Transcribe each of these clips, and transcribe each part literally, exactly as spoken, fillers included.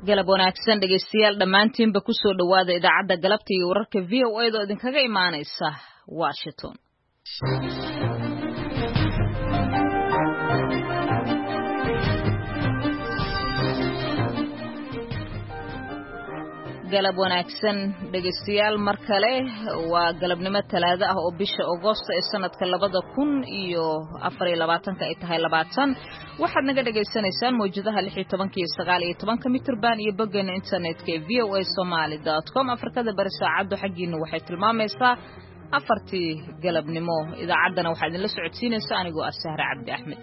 galab wanaagsan dhegeystayaal dhammaantiinba ku soo dhawaada idaacadda galabta iyo wararka V O A da idinkaga imaanaysa Washington. galab wanaagsan dhegeystayaal mar kale waa galabnimo talaado ah oo bisha Agoosto ee sanadka labada kun iyo afar iyo labaatanka ay tahay labaatan waxaad naga dhageysanaysaan mowjadaha lix iyo toban iyo sagaal iyo toban mitir baan iyo boggeena internetka ee v o a somali dot com afrikada bari saacadu xaqiina waxay tilmaamaysaa afartii galabnimo idaacaddana waxaa idinla socodsiinaysaa anigoo ah Sahra Cabdi Axmed.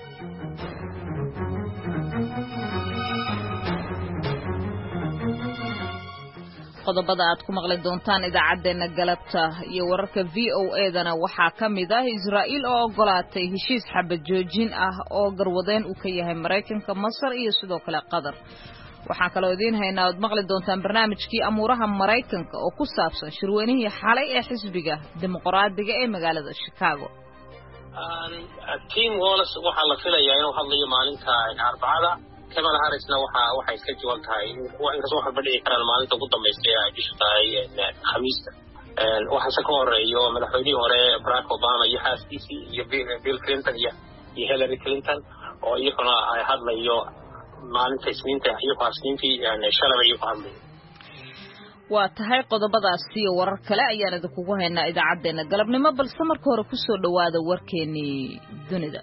qodobada aad ku maqli doontaan idaacadeena galabta iyo wararka V O A dana waxaa kamid ah Israa'iil oo ogolaatay heshiis xabad joojin ah oo garwadeen uu ka yahay Mareykanka, Masar iyo sidoo kale Qatar. waxaan kaloo idin haynaa aad maqli doontaan barnaamijkii amuuraha Mareykanka oo ku saabsan shirweynihii xalay ee xisbiga dimuqraadiga ee magaalada Chicago. Tim Walz waxa la filayaa inuu hadlayo maalinta Arbacada. Kamala Harrisna waxa waxay iska jawaab tahay waa in kasoo xarbadhigi karaan maalinta ugu dambeysay ay bisha tahay Khamiista. Een waxa ka horeeyo madaxweynihii hore Barack Obama iyo xaaskiisii iyo Bill Clinton iyo Hillary Clinton oo iyaguna ay hadlayo maalinta Isniinta iyo Faasniintii ee shalay iyo hadlayo. waa tahay qodobadaas iyo warar kale ayaan idinku haynaa idaacadeena galabnimo balse marka hore ku soo dhawaada warkeenii dunida.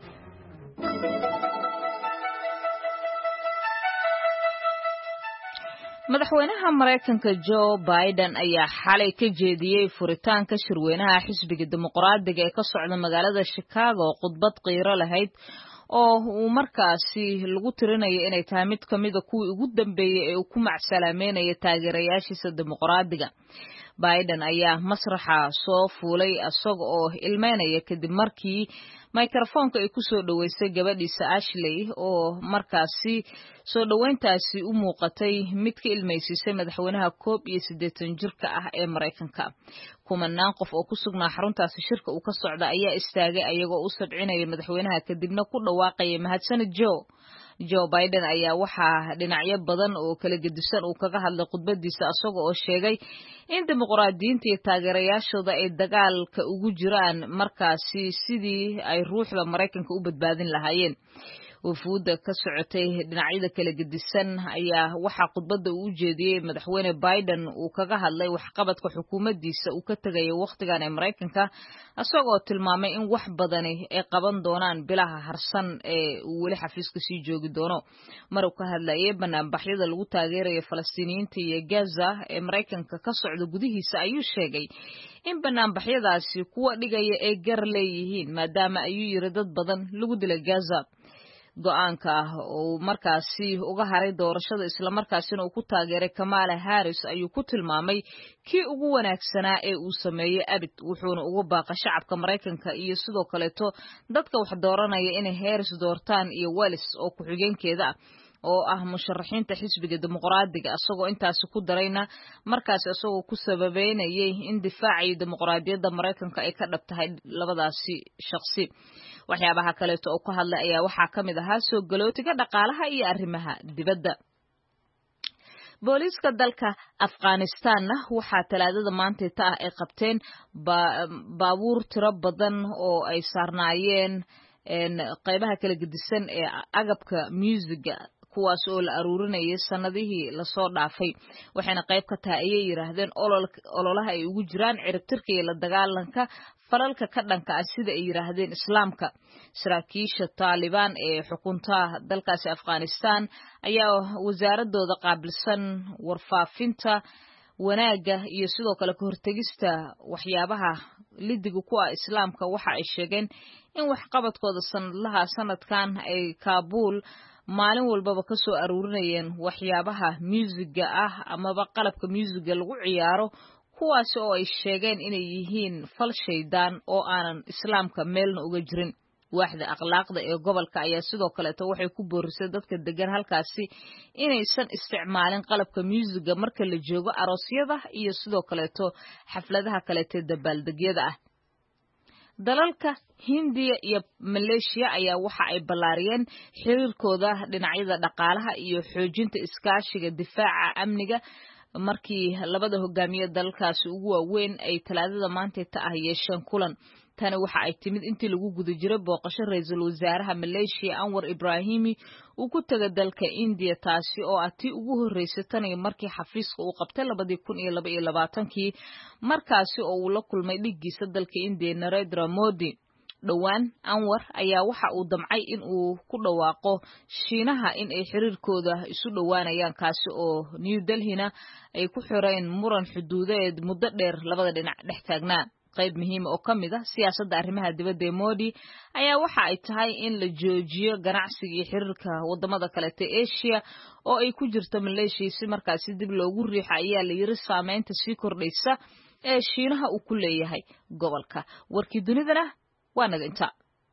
madaxweynaha Mareykanka Joe Biden ayaa xalay ka jeediyay furitaanka shirweynaha xisbiga dimuqraadiga ee ka socda magaalada Chicago khudbad qiiro lahayd oo uu markaasi lagu tirinayo inay tahay mid kamid ah kuwii ugu dambeeyay ee uu ku macsalaameynaya taageerayaashiisa dimuqraadiga. Biden ayaa masraxa soo fuulay asaga oo ilmeynaya kadib markii microphone-ka ay ku soo dhaweysay gabadhiisa Ashley oo markaasi soo dhaweyntaasi u muuqatay mid ka ilmeysisay madaxweynaha koob iyo siddeetan jirka ah ee Mareykanka. kumanaan qof oo ku sugnaa xaruntaasi shirka uu ka socda ayaa istaagay ayagoo u sabcinaya madaxweynaha kadibna ku dhawaaqay mahadsanid Joe. Joe Biden ayaa waxaa dhinacyo badan oo kala gedisan uu kaga hadlay khudbadiisa asaga oo sheegay in dimuqraadiyiinta iyo taageerayaashooda ay dagaalka ugu jiraan markaasi sidii ay ruuxda Mareykanka u badbaadin lahaayeen. wufuudda ka socotay dhinacyada kala gedisan ayaa waxaa khudbadda uu jeediyay madaxweyne Biden uu kaga hadlay waxqabadka xukuumaddiisa uu ka tagay waqtigan ee Mareykanka asagoo tilmaamay in wax badani ay qaban doonaan bilaha harsan ee uu weli xafiiska sii joogi doono. mar uu ka hadlayay banaanbaxyada lagu taageerayo Falastiiniyiinta iyo Gaza ee Mareykanka ka socda gudihiisa ayuu sheegay in banaanbaxyadaasi kuwa dhigaya ay gar leeyihiin maadaama ayuu yiri dad badan lagu dilay Gaza. go'aanka oo markaasi uga haray doorashada isla markaasina uu ku taageeray Kamala Harris ayuu ku tilmaamay kii ugu wanaagsanaa ee uu sameeyay abid wuxuuna ugu baaqay shacabka Mareykanka iyo sidoo kaleeto dadka wax dooranaya inay Harris doortaan iyo Walz oo ku xigeenkeeda oo ah musharaxiinta xisbiga dimuqraadiga asagoo intaas ku darayna markaas asagoo ku sababeynayay in difaaca dimuqraadiyadda Mareykanka ay ka dhabtahay labadaasi shakhsi. waxyaabaha kale oo ku hadlay ayaa waxaa kamid ahaa soo galootiga dhaqaalaha iyo arrimaha dibadda. booliiska dalka Afghanistan waxaa talaadada maanta ta ah ay qabteen baabuur tiro badan oo ay saarnaayeen qaybaha kala gedisan ee agabka musiga kuwaas oo la aruurinayay sanadihii la soo dhaafay waxayna qayb ka tahay ayay yiraahdeen ololaha ay ugu jiraan ciribtirka iyo la dagaalanka falalka ka dhanka ah sida ay yiraahdeen islaamka. saraakiisha Taliban ee xukunta dalkaasi Afghanistan ayaa wasaaradooda qaabilsan warfaafinta wanaaga iyo sidoo kale ka hortagista waxyaabaha lidiga ku ah islaamka waxa ay sheegeen in waxqabadkooda sanadlaha sanadkan ay Kabul maalin walbaba ka soo aruurinayeen waxyaabaha musiga ah amaba qalabka musiga lagu ciyaaro kuwaas oo ay sheegeen inay yihiin fal shaydaan oo aanan islaamka meelna uga jirin. waaxda akhlaaqda ee gobolka ayaa sidoo kale waxay ku boorisay dadka degan halkaasi inaysan isticmaalin qalabka musiga marka la joogo aroosyada iyo sidoo kale xafladaha kale ee dabaaldegyada ah. dalalka Hindiya iyo Malaysia ayaa waxa ay ballaariyeen xiriirkooda dhinacyada dhaqaalaha iyo xoojinta iskaashiga difaaca amniga markii labada hogaamiye dalkaasi ugu waaweyn ay talaadada maanta ta ah yeesheen kulan. tani waxa ay timid intii lagu guda jiray booqasho ra'iisul wasaaraha Malaysia Anwar Ibrahimi uu ku tagay dalka India taasi oo ah tii ugu horeysay tan markii xafiiska uu qabtay labada kun iyo laba iyo labaatan-kii markaasi oo uu la kulmay dhigiisa dalka India Narendra Modi. dhowaan Anwar ayaa waxa uu damcay in uu ku dhawaaqo Shiinaha in ay xiriirkooda isu dhawaanayaan kaasi oo New Delhi-na ay ku xireen muran xuduudeed muddo dheer labada dhinac dhex taagnaa. qayb muhiim oo kamid ah siyaasadda arrimaha dibadda ee Modi ayaa waxa ay tahay in la joojiyo ganacsiga iyo xiriirka wadamada kale ee Asia oo ay ku jirto Malaysia si markaasi dib loogu riixo ayaa la yiri saameynta sii kordhaysa ee Shiinaha uu ku leeyahay gobolka. warkii dunidana waa naga inta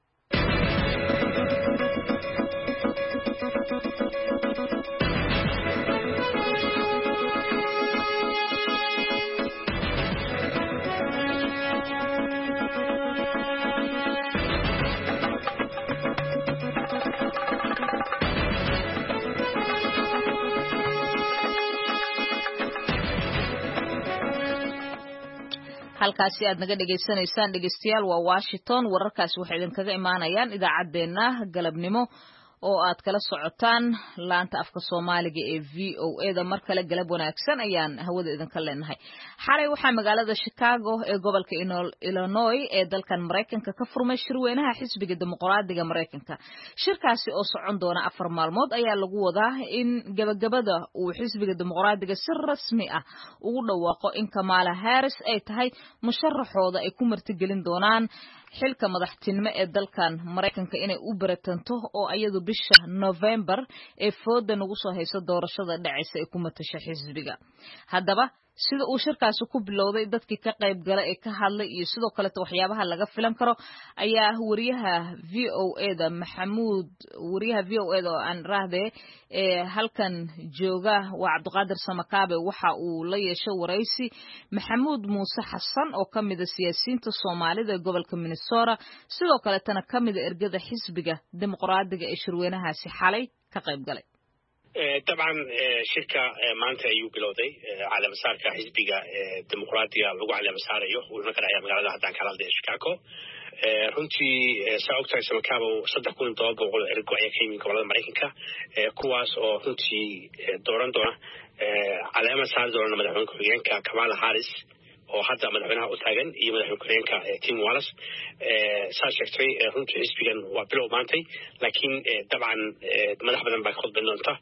halkaasi aad naga dhageysanaysaan dhageystayaal waa Washington. wararkaasi waxay idin kaga imaanayaan idaacadeena galabnimo oo aad kala socotaan laanta afka Soomaaliga ee V O A da mar kale galab wanaagsan ayaan hawada idin ka leenahay. xalay waxa magaalada Chicago ee gobolka Illinois ee dalkan Mareykanka ka furmay shirweynaha xisbiga dimuqraadiga Mareykanka. shirkaasi oo socon doona afar maalmood ayaa lagu wadaa in gabagabada uu xisbiga dimuqraadiga si rasmi ah ugu dhawaaqo in Kamala Harris ay tahay musharaxooda ay ku martigelin doonaan xilka madaxtinimo ee dalkan Mareykanka inay u baratanto oo ayadu bisha November ee fooda nagu soo hayso doorashada dhacaysa ee ku matasha xisbiga. haddaba sida uu shirkaasi ku bilowday dadkii ka qayb galay ee ka hadlay iyo sidoo kale waxyaabaha laga filan karo ayaa wariyaha V O A da Maxamuud wariyaha V O A da oo aan raahday ee halkan jooga waa Cabdiqaadir Samakaabe waxa uu la yeeshay waraysi Maxamuud Muuse Xasan oo kamid ah siyaasiyiinta Soomaalida gobolka Minnesota sidoo kale tan kamid ah ergada xisbiga dimuqraadiga ee shirweynahaasi xalay ka qayb galay. طبعا شركة مانتا يو بلودي على مسار كحزبية ديمقراطية لغو على مساريو ونكر أيام قال هذا كان على شيكاغو runtii saa ogtahay samakaabo saddex kun iyo toban boqol ergo ayaa ka yimid gobolada Mareykanka kuwaas oo runtii dooran doona caleema saari doona madaxweyne ku-xigeenka Kamala Harris oo hadda madaxweynaha u taagan iyo madaxweyne ku-xigeenka Tim Walz saa sheegtay runtii xisbigan waa bilow maantay laakiin dabcan madax badan baa khudbayn doonta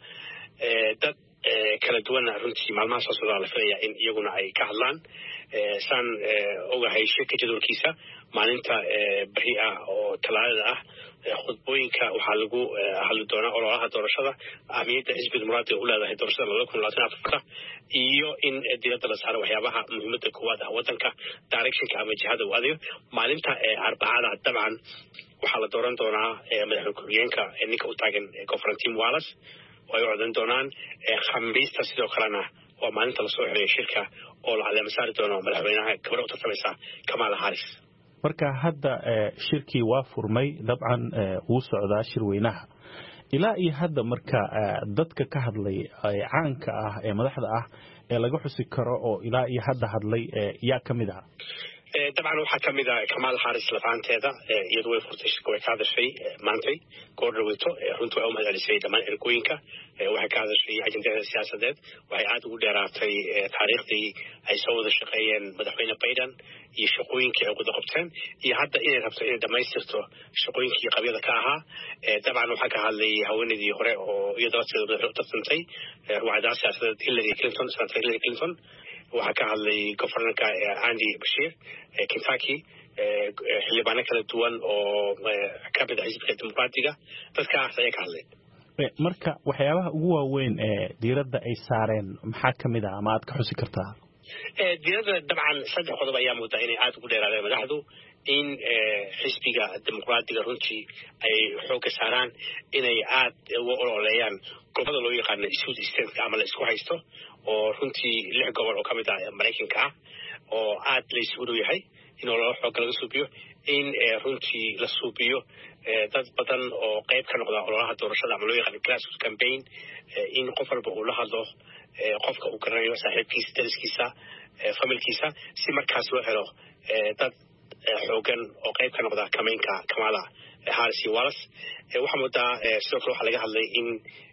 dad kala duwan runtii maalmaha soo socda la filayaa in iyaguna ay ka hadlaan saan ogahay shirka jadwalkiisa maalinta bari ah oo talaadada ah khudbooyinka waxaa lagu hadli doonaa ololaha doorashada ahmiyadda xisbiga dimuqraadiga u leedahay doorashada labada kun iyo labaatan iyo afarta iyo in diiradda la saaro waxyaabaha muhiimadda koowaad ah waddanka directionka ama jihada uu adayo maalinta arbacada dabcan waxaa la dooran doonaa madaxweyne ku-xigeenka ninka u taagan Governor Tim Walz oo ay codan doonaan khamiista sidoo kalena waa maalinta lasoo xiriyo shirka oo la caleema saari doono madaxweynaha gabadha u tartamaysa Kamala Harris. marka hadda shirkii waa furmay dabcan uu socdaa shirweynaha ilaa iyo hadda marka dadka ka hadlay caanka ah ee madaxda ah ee laga xusi karo oo ilaa iyo hadda hadlay yaa kamid ah طبعا waxaa kamid ah Kamala Harris lafaanteeda iyadu way furtay shirka way ka hadashay maantay goor dhaweyto runtii way u mahadcelisay dhammaan ergooyinka waxay ka hadashay ajandada siyaasadeed waxay aad ugu dheeraatay taariikhdii ay soo wada shaqeeyeen madaxweyne Biden iyo shaqooyinkii ay wada qabteen iyo hadda inay rabto inay dhamaystirto shaqooyinkii qabyada ka ahaa dabcan waxaa ka hadlay haweeneydii hore oo iyada lafteeda u tartantay ruwaayadaha siyaasadeed Hillary Clinton senator Hillary Clinton waxaa ka hadlay governorka Andy Beshear Kentucky xildhibaano kala duwan oo ka mid ah xisbiga dimuqraadiga dadkaas ayaa ka hadlay marka waxyaabaha ugu waaweyn ee diiradda ay saareen maxaa kamid ah ama aad ka xusi kartaa diiradda dabcan saddex qodob ayaa muudaa inay aad ugu dheeraadeen madaxdu in xisbiga dimuqraadiga runtii ay xoogga saaraan inay aad uga ololeeyaan gobolada loo yaqaano South State ama la isku haysto oo runtii lix gobol oo kamid ah Mareykanka ah oo aad la isugu dhow yahay in ololo xoog laga suubiyo in runtii la suubiyo dad badan oo qayb ka noqda ololaha doorashada ama loo yaqaan grassroots campaign in qof walba uu la hadlo qofka uu garanayo saaxiibkiisa dariskiisa familkiisa si markaas loo helo dad xoogan oo qayb ka noqda kamaynka Kamala Harris iyo Wallace waxa moodaa sidoo kale waxa laga hadlay in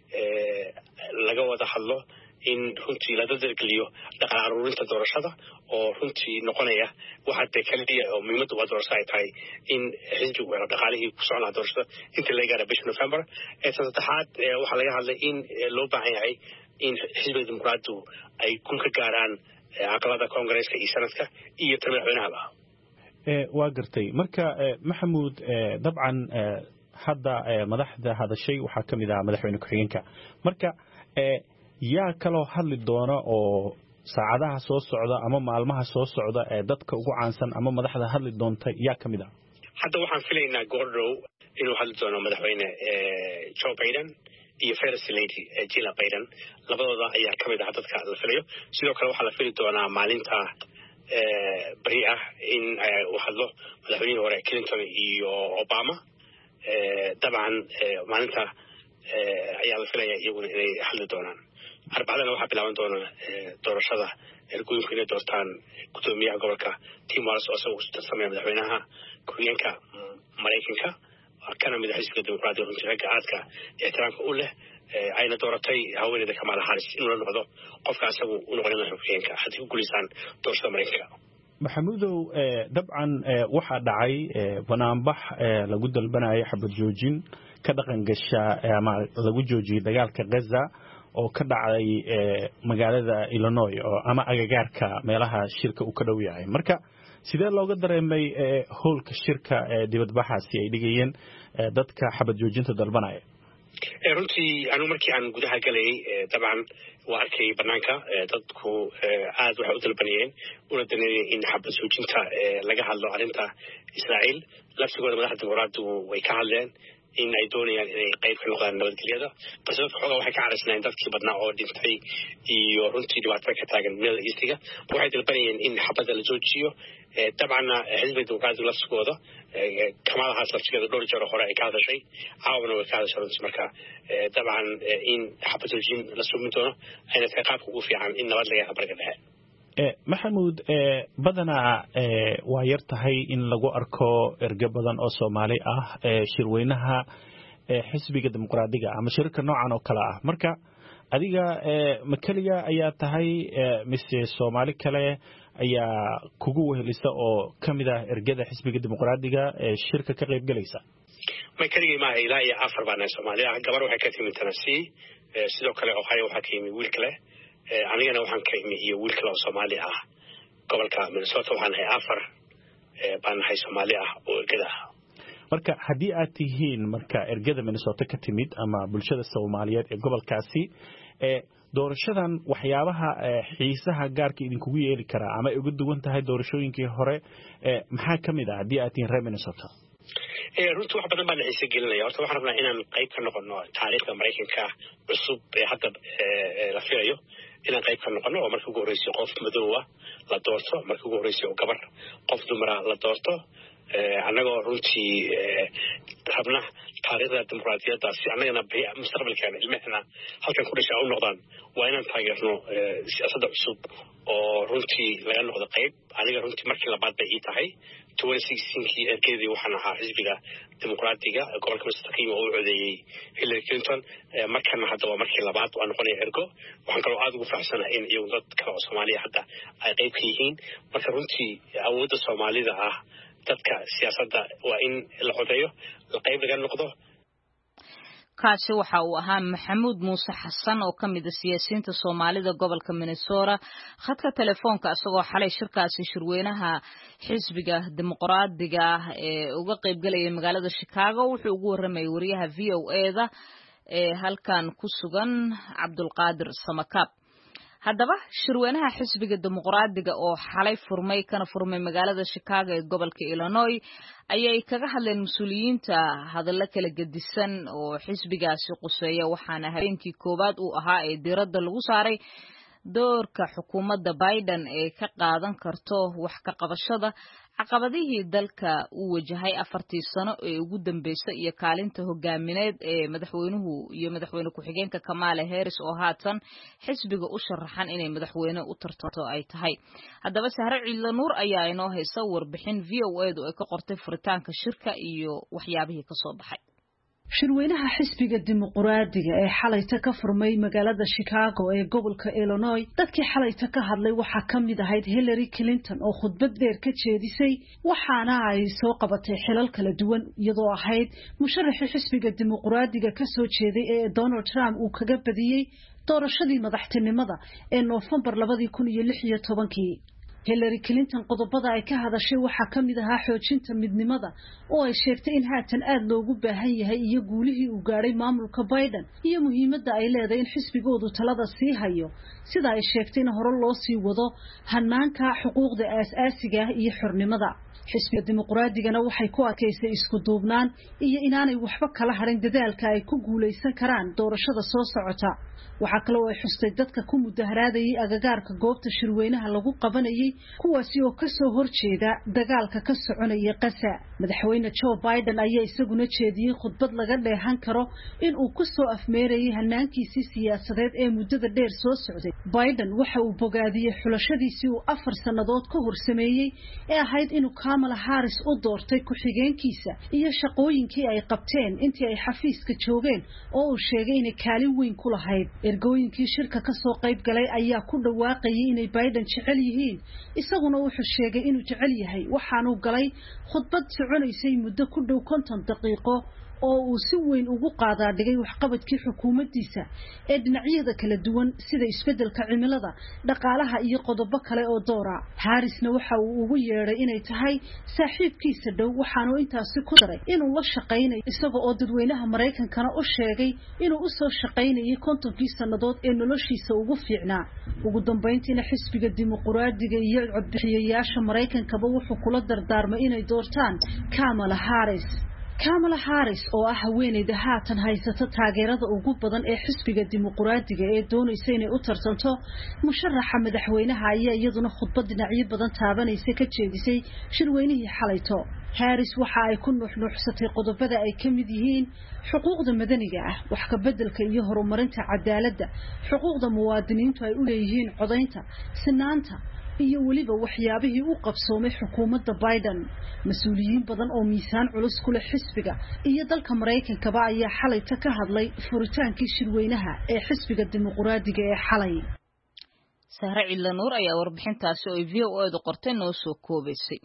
laga wada hadlo in runtii la dadalgeliyo dhaqaale aruurinta doorashada oo runtii noqonaya waxa kaliya oo muhiimad u ah doorashada ay tahay in xisbigu uu dhaqaalihii ku socon lahaa doorashada inta la gaaro bisha November ee saddexaad waxa laga hadlay in loo baahan yahay in xisbiga dimuqraadigu ay ku ka gaaraan aqalada Congress-ka iyo Senate-ka iyo madaxweynaha ee waa gartay marka Maxamuud dabcan hadda madaxda hadashay waxa kamid ah madaxweyne ku-xigeenka marka yaa kaloo hadli doona oo saacadaha soo socda ama maalmaha soo socda ee dadka ugu caansan ama madaxda hadli doonta yaa kamid ah hadda waxaan filaynaa Gordon inuu hadli doono madaxweyne Joe Biden iyo First Lady Jill Biden labadooda ayaa kamid ah dadka la filayo sidoo kale waxa la fili doonaa maalinta bari ah in uu hadlo madaxweynihii hore Clinton iyo Obama dabcan maalinta ayaa la filaya iyaguna inay hadli doonaan arbacadana waxaa bilaaban doona doorashada ergooyinka inay doortaan gudoomiyaha gobolka Tim Walz oo soo tartamaya madaxweynaha ku-xigeenka Mareykanka kana mid ah xisbiga dimuqraadiga runtii ragga aadka ixtiraamka u leh ayna dooratay haweeneyda Kamala Harris inuu noqdo qofka asagu u noqon lahaa ku-xigeenka haddii ku guuleystaan doorashada Mareykanka maxamuudow dabcan waxaa dhacay banaanbax lagu dalbanayo xabad joojin ka dhaqan gasha ama lagu joojiyay dagaalka Gaza oo ka dhacay magaalada Illinois oo ama agagaarka meelaha shirka uu ka dhow yahay marka sidee looga dareemay howlka shirka dibadbaxaasi ay dhigayeen dadka xabad joojinta dalbanaya runtii anu markii aan gudaha galay dabcan waa arkay banaanka dadku aad waxay u dalbanayeen una danayeen in xabad joojinta laga hadlo arrinta Israa'iil laftigooda madaxda dimuqraadigu way ka hadleen in ay doonayaan inay qayb ka noqdaan nabadgelyada balse dadka xoogaa waxay ka caraysanayeen dadkii badnaa oo dhintay iyo runtii dhibaatada ka taagan Middle East-ga waxay dalbanayeen in xabadda la joojiyo dabcanna xisbiga dimuqraadiga laftigooda Kamala Harris laftigeeda dhowr jeer hore ay ka hadashay caawana way ka hadashay runtii marka dabcan in xabad joojin la sumin doono ayna tahay qaabka ugu fiican in nabad laga barga dhexe maxamuud badanaa waa yar tahay in lagu arko erge badan oo Soomaali ah shirweynaha xisbiga dimuqraadiga ama shirka noocan oo kala ah marka adiga makaliya ayaa tahay mise Soomaali kale ayaa kugu wehelisa oo kamid ah ergada xisbiga dimuqraadiga ee shirka ka qayb galaysa makaliya ma ilaa iyo afar baan Soomaali ah gabar waxay ka timid Tennessee sidoo kale Ohio waxaa ka yimid wiil kale anigana waxaan ka imi iyo wiil kale oo Soomaali ah gobolka Minnesota waxaan ahay afar baan ahay Soomaali ah oo ergada ah marka haddii aad tihiin marka ergada Minnesota ka timid ama bulshada Soomaaliyeed ee gobolkaasi ee doorashadan waxyaabaha xiisaha gaarka idinku yeeli kara ama ugu duwan tahay doorashooyinkii hore maxaa kamid ah haddii aad tihiin reer Minnesota ee runtii wax badan baan xiise gelinaya horta waxaan rabnaa inaan qayb ka noqono taariikhda Mareykanka cusub ee hadda la filayo inaan qayb ka noqono oo markii ugu horeysay qof madow ah la doorto markii ugu horeysay gabar qof dumar ah la doorto anagoo runtii rabna taariikhda dimuqraadiyadda si anagana mustaqbalkeena ilmahena halkan ku dhashay u noqdaan waa inaan taageerno siyaasadda cusub oo runtii laga noqdo qayb aniga runtii markii labaad bay ii tahay twenty sixteen-kii ergeedii waxaan ahaa xisbiga dimuqraadiga gobolka Minnesota oo u codeeyay Hillary Clinton markana hadda waa markii labaad oo noqonay ergo waxaan kaloo aad ugu faraxsanahay in iyagu dad kale oo Soomaaliya hadda ay qayb ka yihiin marka runtii awoodda Soomaalida ah dadka siyaasadda waa in la codeeyo la qayb laga noqdo kaasi waxa uu ahaa Maxamuud Muuse Xasan oo kamid ah siyaasiyiinta Soomaalida gobolka Minnesota khadka telefoonka asagoo xalay shirkaasi shirweynaha xisbiga dimuqraadiga ee uga qayb galay magaalada Chicago wuxuu ugu waramay wariyaha V O A-da ee halkan ku sugan Cabdulqaadir Samakaab haddaba shirweynaha xisbiga dimuqraadiga oo xalay furmay kana furmay magaalada Chicago ee gobolka Illinois ayay kaga hadleen mas'uuliyiinta hadallo kala gedisan oo xisbigaasi quseeya waxaana habeenkii koowaad uu ahaa ee diiradda lagu saaray doorka xukuumadda Biden ee ka qaadan karto wax ka qabashada caqabadihii dalka uu wajahay afartii sano ee ugu dambeysay iyo kaalinta hogaamineed ee madaxweynuhu iyo madaxweyne ku-xigeenka Kamala Harris oo haatan xisbiga u sharaxan inay madaxweyne u tartanto ay tahay. Haddaba Sahre Ciidla Nuur ayaa inoo haysa warbixin V O A oo ay ka qortay furitaanka shirka iyo waxyaabihii ka soo baxay. shirweynaha xisbiga dimuqraadiga ee xalayta ka furmay magaalada Chicago ee gobolka Illinois dadkii xalayta ka hadlay waxa ka mid ahayd Hillary Clinton oo khudbad dheer ka jeedisay waxaana ay soo qabatay xilal kala duwan iyadoo ahayd musharaxii xisbiga dimuqraadiga ka soo jeeday ee Donald Trump uu kaga badiyay doorashadii madaxtinimada ee November laba kun iyo lix iyo toban. Hillary Clinton qodobada ay ka hadashay waxa ka mid ahaa xoojinta midnimada oo ay sheegtay in haatan aad loogu baahan yahay iyo guulihii uu gaaray maamulka Biden iyo muhiimadda ay leedahay in xisbigoodu talada sii hayo sida ay sheegtay in hore loo sii wado hanaanka xuquuqda aasaasiga ah iyo xornimada. xisbiga dimuqraadigana waxay ku adkaysay isku duubnaan iyo inaanay waxba kala harin dadaalka ay ku guuleysan karaan doorashada soo socota. waxa kale oo ay xustay dadka ku mudaharaadayay agagaarka goobta shirweynaha lagu qabanayay kuwaasi oo ka soo horjeeda dagaalka ka soconaya Gaza. madaxweyne Joe Biden ayaa isaguna jeediyay khudbad laga dheehan karo in uu ku soo afmeerayay hanaankiisii siyaasadeed ee muddada dheer soo socday. Biden waxa uu bogaadiyay xulashadiisii uu afar sanadood ka hor sameeyay ee ahayd inuu Kamala Harris u doortay ku-xigeenkiisa iyo shaqooyinkii ay qabteen intii ay xafiiska joogeen oo uu sheegay inay kaalin weyn ku lahayd. ergooyinkii shirka ka soo qayb galay ayaa ku dhawaaqayay inay Biden jecel yihiin isaguna wuxuu sheegay inuu jecel yahay waxaanu galay khudbad soconaysay muddo ku dhow konton daqiiqo oo uu si weyn ugu qaadaa dhigay waxqabadkii xukuumaddiisa ee dhinacyada kala duwan sida isbeddelka cimilada, dhaqaalaha iyo qodobo kale oo doora. Harrisna waxa uu ugu yeeray inay tahay saaxiibkiisa dhow waxaanu intaasi ku daray inuu la shaqeynayo isaga oo dadweynaha Mareykankana u sheegay inuu u soo shaqeynayay kontonkii sanadood ee noloshiisa ugu fiicnaa. ugu dambeyntiina xisbiga dimuqraadiga iyo codbixiyayaasha Mareykankaba wuxuu kula dardaarmay inay doortaan Kamala Harris. Kamala Harris oo ah haweeneyda haatan haysata taageerada ugu badan ee xisbiga dimuqraadiga ee doonaysa inay u tartanto musharaxa madaxweynaha ayaa iyaduna khudbad dhinacyo badan taabanaysa ka jeedisay shirweynihii xalayto. Harris waxa ay ku nuuxnuuxsatay qodobada ay ka mid yihiin xuquuqda madaniga ah, wax ka beddelka iyo horumarinta cadaaladda, xuquuqda muwaadiniintu ay u leeyihiin codaynta, sinaanta iyo waliba waxyaabihii uu qabsoomay xukuumadda Biden. mas'uuliyiin badan oo miisaan culus ku leh xisbiga iyo dalka Mareykanka ayaa xalay ka hadlay furitaankii shirweynaha ee xisbiga dimuqraadiga ee xalay. Sahre Ciidla Nuur ayaa warbixintaasi oo V O A qortay noo soo koobaysay.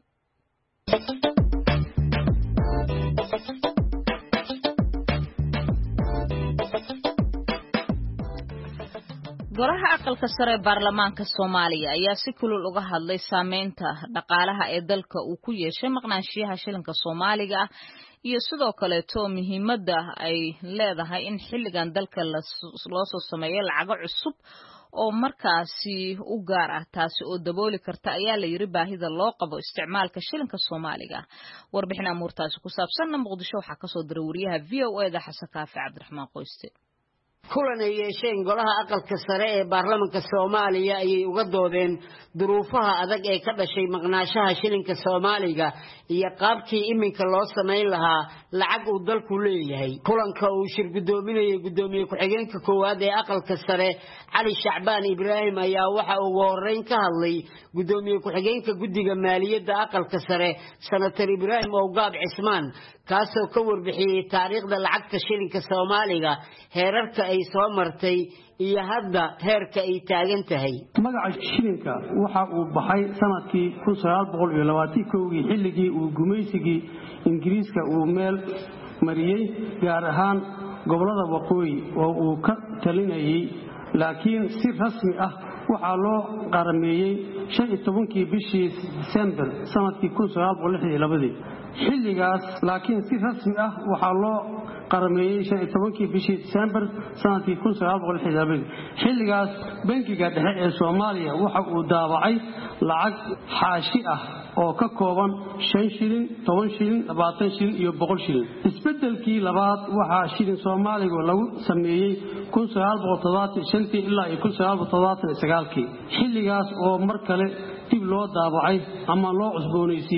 golaha aqalka sare baarlamaanka Soomaaliya ayaa si kulul uga hadlay saameynta dhaqaalaha ee dalka uu ku yeeshay maqnaanshiyaha shilinka Soomaaliga iyo sidoo kale to muhiimadda ay leedahay in xilligan dalka loo soo sameeyo lacag cusub oo markaasi u gaar ah taasi oo dabooli karta ayaa la yiri baahida loo qabo isticmaalka shilinka Soomaaliga. warbixin amuurtaasi ku saabsan Muqdisho waxa ka soo diray wariyaha V O A da Xasan Kaafi Cabdiraxmaan Qoyste. kulan ay yeesheen golaha aqalka sare ee baarlamaanka Soomaaliya ayay uga doodeen duruufaha adag ee ka dhashay maqnaashaha shilinka Soomaaliga iyo qaabkii iminka loo sameyn lahaa lacag uu dalku leeyahay. kulanka uu shir gudoominayay gudoomiye ku-xigeenka koowaad ee aqalka sare Cali Shacbaan Ibraahim ayaa waxa uu horeyn ka hadlay gudoomiye ku-xigeenka guddiga maaliyadda aqalka sare Senator Ibraahim Owgaab Cismaan kaasoo ka warbixiyay taariikhda lacagta shilinka Soomaaliga heerarka ay soo martay iyo hadda heerka ay taagan tahay. magaca shilinka waxa uu baxay sanadkii kun sagaal boqol iyo labaatan iyo kow xilligii uu gumaysigii Ingiriiska uu meel mariyay gaar ahaan gobolada waqooyi oo uu ka talinayay, laakiin si rasmi ah waxa loo qarameeyay shan iyo tobankii bishii December sanadkii kun sagaal boqol lixdan iyo laba. xilligaas laakiin si rasmi ah waxa loo qarameeyay shan iyo tobankii bishii December sanadkii kun sagaal boqol lixdan iyo laba. xilligaas bankiga dhexe ee Soomaaliya waxa uu daabacay lacag xaashi ah oo ka kooban shan shilin, toban shilin, labaatan shilin iyo boqol shilin. isbedelkii labaad waxa shilin Soomaaliga lagu sameeyay kun sagaal boqol toddobaatan iyo shan ilaa kun sagaal boqol toddobaatan iyo sagaal. xilligaas oo mar kale dib loo daabacay ama loo cusboonaysiiyay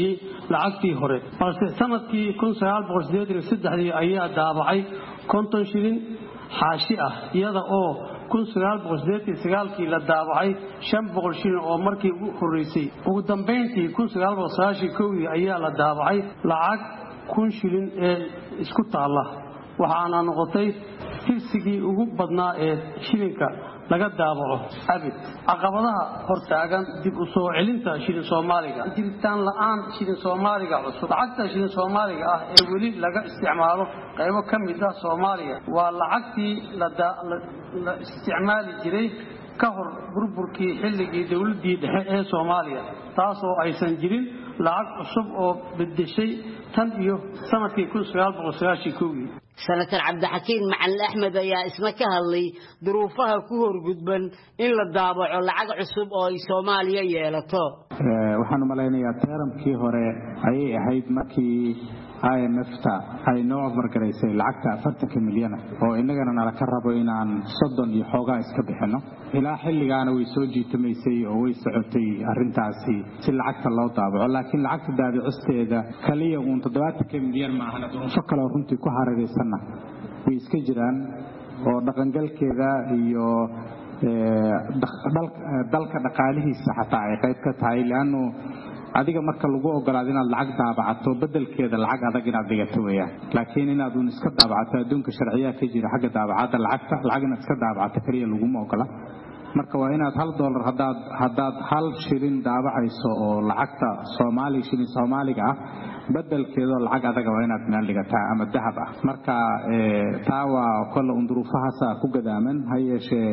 lacagtii hore balse sanadkii kun sagaal boqol siddeetan iyo saddex ayaa daabacay konton shilin xaashi ah iyada oo kun sagaal boqol siddeetan iyo sagaal kii la daabacay shan boqol shilin oo markii ugu horeysay ugu dambeyntii kun sagaal boqol sagaashan iyo kow ayaa la daabacay lacag kun shilin ee isku taala waxaana noqotay tirsigii ugu badnaa ee shilinka laga daabaco abid caqabadaha hortaagan dib u soo celinta shilin Soomaaliga jiritaan la'aan shilin Soomaaliga cusub lacagta shilin Soomaaliga ah ee weli laga isticmaalo qaybo ka mid ah Soomaaliya waa lacagtii la isticmaali jiray ka hor burburkii xilligii dawladdii dhexe ee Soomaaliya taasoo aysan jirin lacag cusub oo bedeshay tan iyo sanadkii kun sagaal boqol sagaashan iyo kow senator cabdixakiin macalin axmed ayaa isna ka hadlay duruufaha ku horgudban in la daabaco lacag cusub oo ay Soomaaliya yeelato waxaan u malaynayaa teeramkii hore ayay ahayd markii I M F ta ay noo margaraysay lacagta afartan milyan oo inagana nala ka rabo inaan soddon iyo xoogaa iska bixino ilaa xilligaana way soo jiitamaysay oo way socotay arrintaasi si lacagta loo daabaco laakiin lacagta daabicisteeda kaliya uun toddobaatan milyan ma ahna duruufo kale oo runtii ku hareeraysanna way iska jiraan oo dhaqangalkeeda iyo dalka dhaqaalihiisa xataa ay qayb ka tahay laanu adiga marka lagu ogolaado inaad lacag daabacato bedelkeeda lacag adag inaad dhigato weeyaan laakiin inaad uun iska daabacato adduunka sharciyaha ka jira xagga daabacada lacagta lacag inaad iska daabacato kaliya laguma ogola marka waa inaad hal dollar hadaad hadaad hal shilin daabacayso oo lacagta Soomaali shilin Soomaaliga ah bedelkeeda lacag adag waa inaad meel dhigataa ama dahab ah marka taa waa kala unduruufahaas ku gadaaman hayeeshee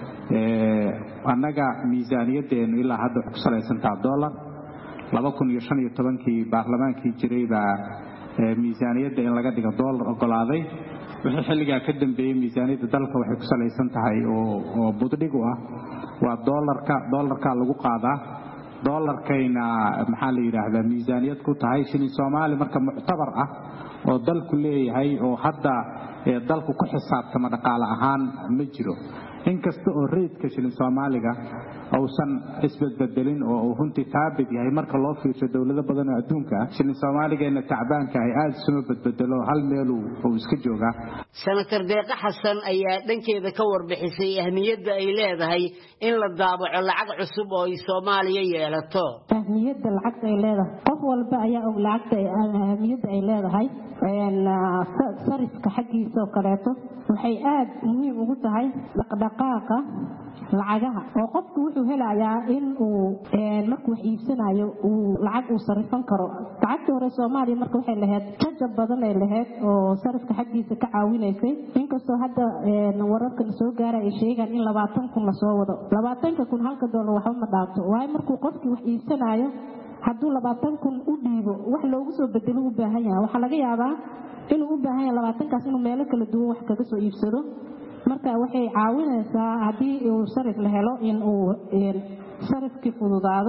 annaga miisaaniyadeenu ilaa hadda ku salaysan tahay dollar laba kun iyo shan iyo toban kii baarlamaankii jiray baa miisaaniyadda in laga dhigo dollar ogolaaday wixii xilliga ka dambeeyay miisaaniyadda dalka waxay ku salaysan tahay oo oo buddhig u ah waa dollarka dollarka lagu qaadaa dollarkayna maxaa la yiraahdaa miisaaniyad ku tahay shilin Soomaali marka muctabar ah oo dalku leeyahay oo hadda dalku ku xisaabtama dhaqaale ahaan ma jiro inkasta oo reedka shilin Soomaaliga awsan isbedbedelin oo runtii taabid yahay marka loo fiirsho dawlado badan oo adduunka shilin Soomaaligeena tacbaanka ay aad soo bedbedelo hal meel uu iska jooga senator Deeqa Xasan ayaa dhankeeda ka warbixisay ahmiyadda ay leedahay in la daabaco lacag cusub oo ay Soomaaliya yeelato ahmiyadda lacagta ay leedahay qof walba ayaa og lacagta ahmiyadda ay leedahay een sarifka xaqiisa oo kaleeto waxay aad muhiim ugu tahay dhaqdhaqaaqa lacagaha oo qofku wuxuu helayaa in uu markuu wax iibsanayo uu lacag uu sarifan karo lacagta hore Soomaaliya marka waxay lahayd jajab badan ay lahayd oo sarifka xaqiisa ka caawinaysay inkastoo hadda wararka soo gaaray ay sheegaan in labaatan kun la soo wado labaatan kun halka dollar waxba ma dhaafto waay markuu qofkii wax iibsanayo hadduu labaatan kun u dhiibo wax loogu soo bedelo u baahan yahay waxa laga yaabaa inuu u baahan yahay labaatan kaas inuu meelo kala duwan wax kaga soo iibsado marka waxay caawinaysaa haddii uu sarif la helo in uu sarifkii fududaado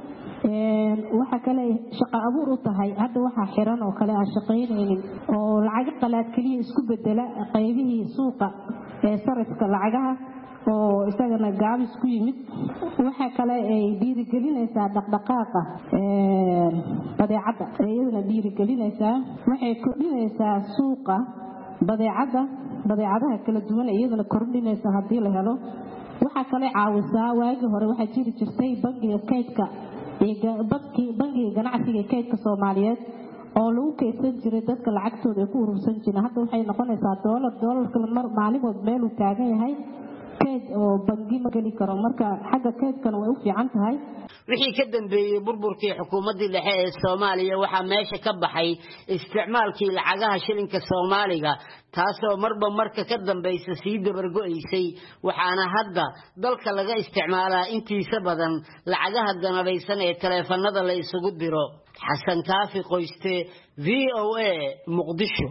waxa kale shaqo abuur u tahay hadda waxa xiran oo kale aan shaqaynaynin oo lacag qalaad kaliya isku bedela qaybihii suuqa ee sarifka lacagaha oo isagana gaabis ku yimid waxa kale ay dhiirigelinaysaa dhaqdhaqaaqa ee badeecada ayadana dhiirigelinaysaa waxay kordhinaysaa suuqa badeecada badeecadaha kala duwan iyadana kordhinaysa hadii la helo waxa kale caawisaa waagi hore waxa jiri jirtay bangiga kaydka ee bangiga ganacsiga kaydka Soomaaliyeed oo lagu kaydsan jiray dadka lacagtooda ay ku urursan jireen hadda waxay noqonaysaa dollar dollarka mar maalmood meel uu taagan yahay kayd oo bangi ma gali karo marka xagga kaydkana way u fiican tahay wixii ka dambeeyay burburkii xukuumadda dhexe ee Soomaaliya waxa meesha ka baxay isticmaalkii lacagaha shilinka Soomaaliga taasoo marba marka ka dambaysa sii dabargo'aysay waxaana hadda dalka laga isticmaalaa intiisa badan lacagaha danabaysan ee taleefanada la isugu diro xasan kaafi qoyste V O A Muqdisho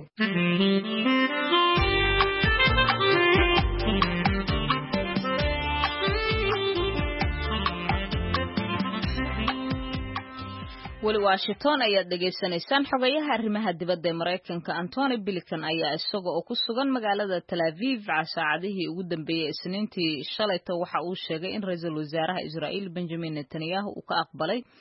wali Washington ayaa dhageysanaysaan xogayaha arrimaha dibadda ee Mareykanka Antony Blinken ayaa isaga oo ku sugan magaalada Tel Aviv saacadihii ugu dambeeyay Isniintii shalayto waxa uu sheegay in ra'iisul wasaaraha Israa'iil Benjamin Netanyahu uu ka aqbalay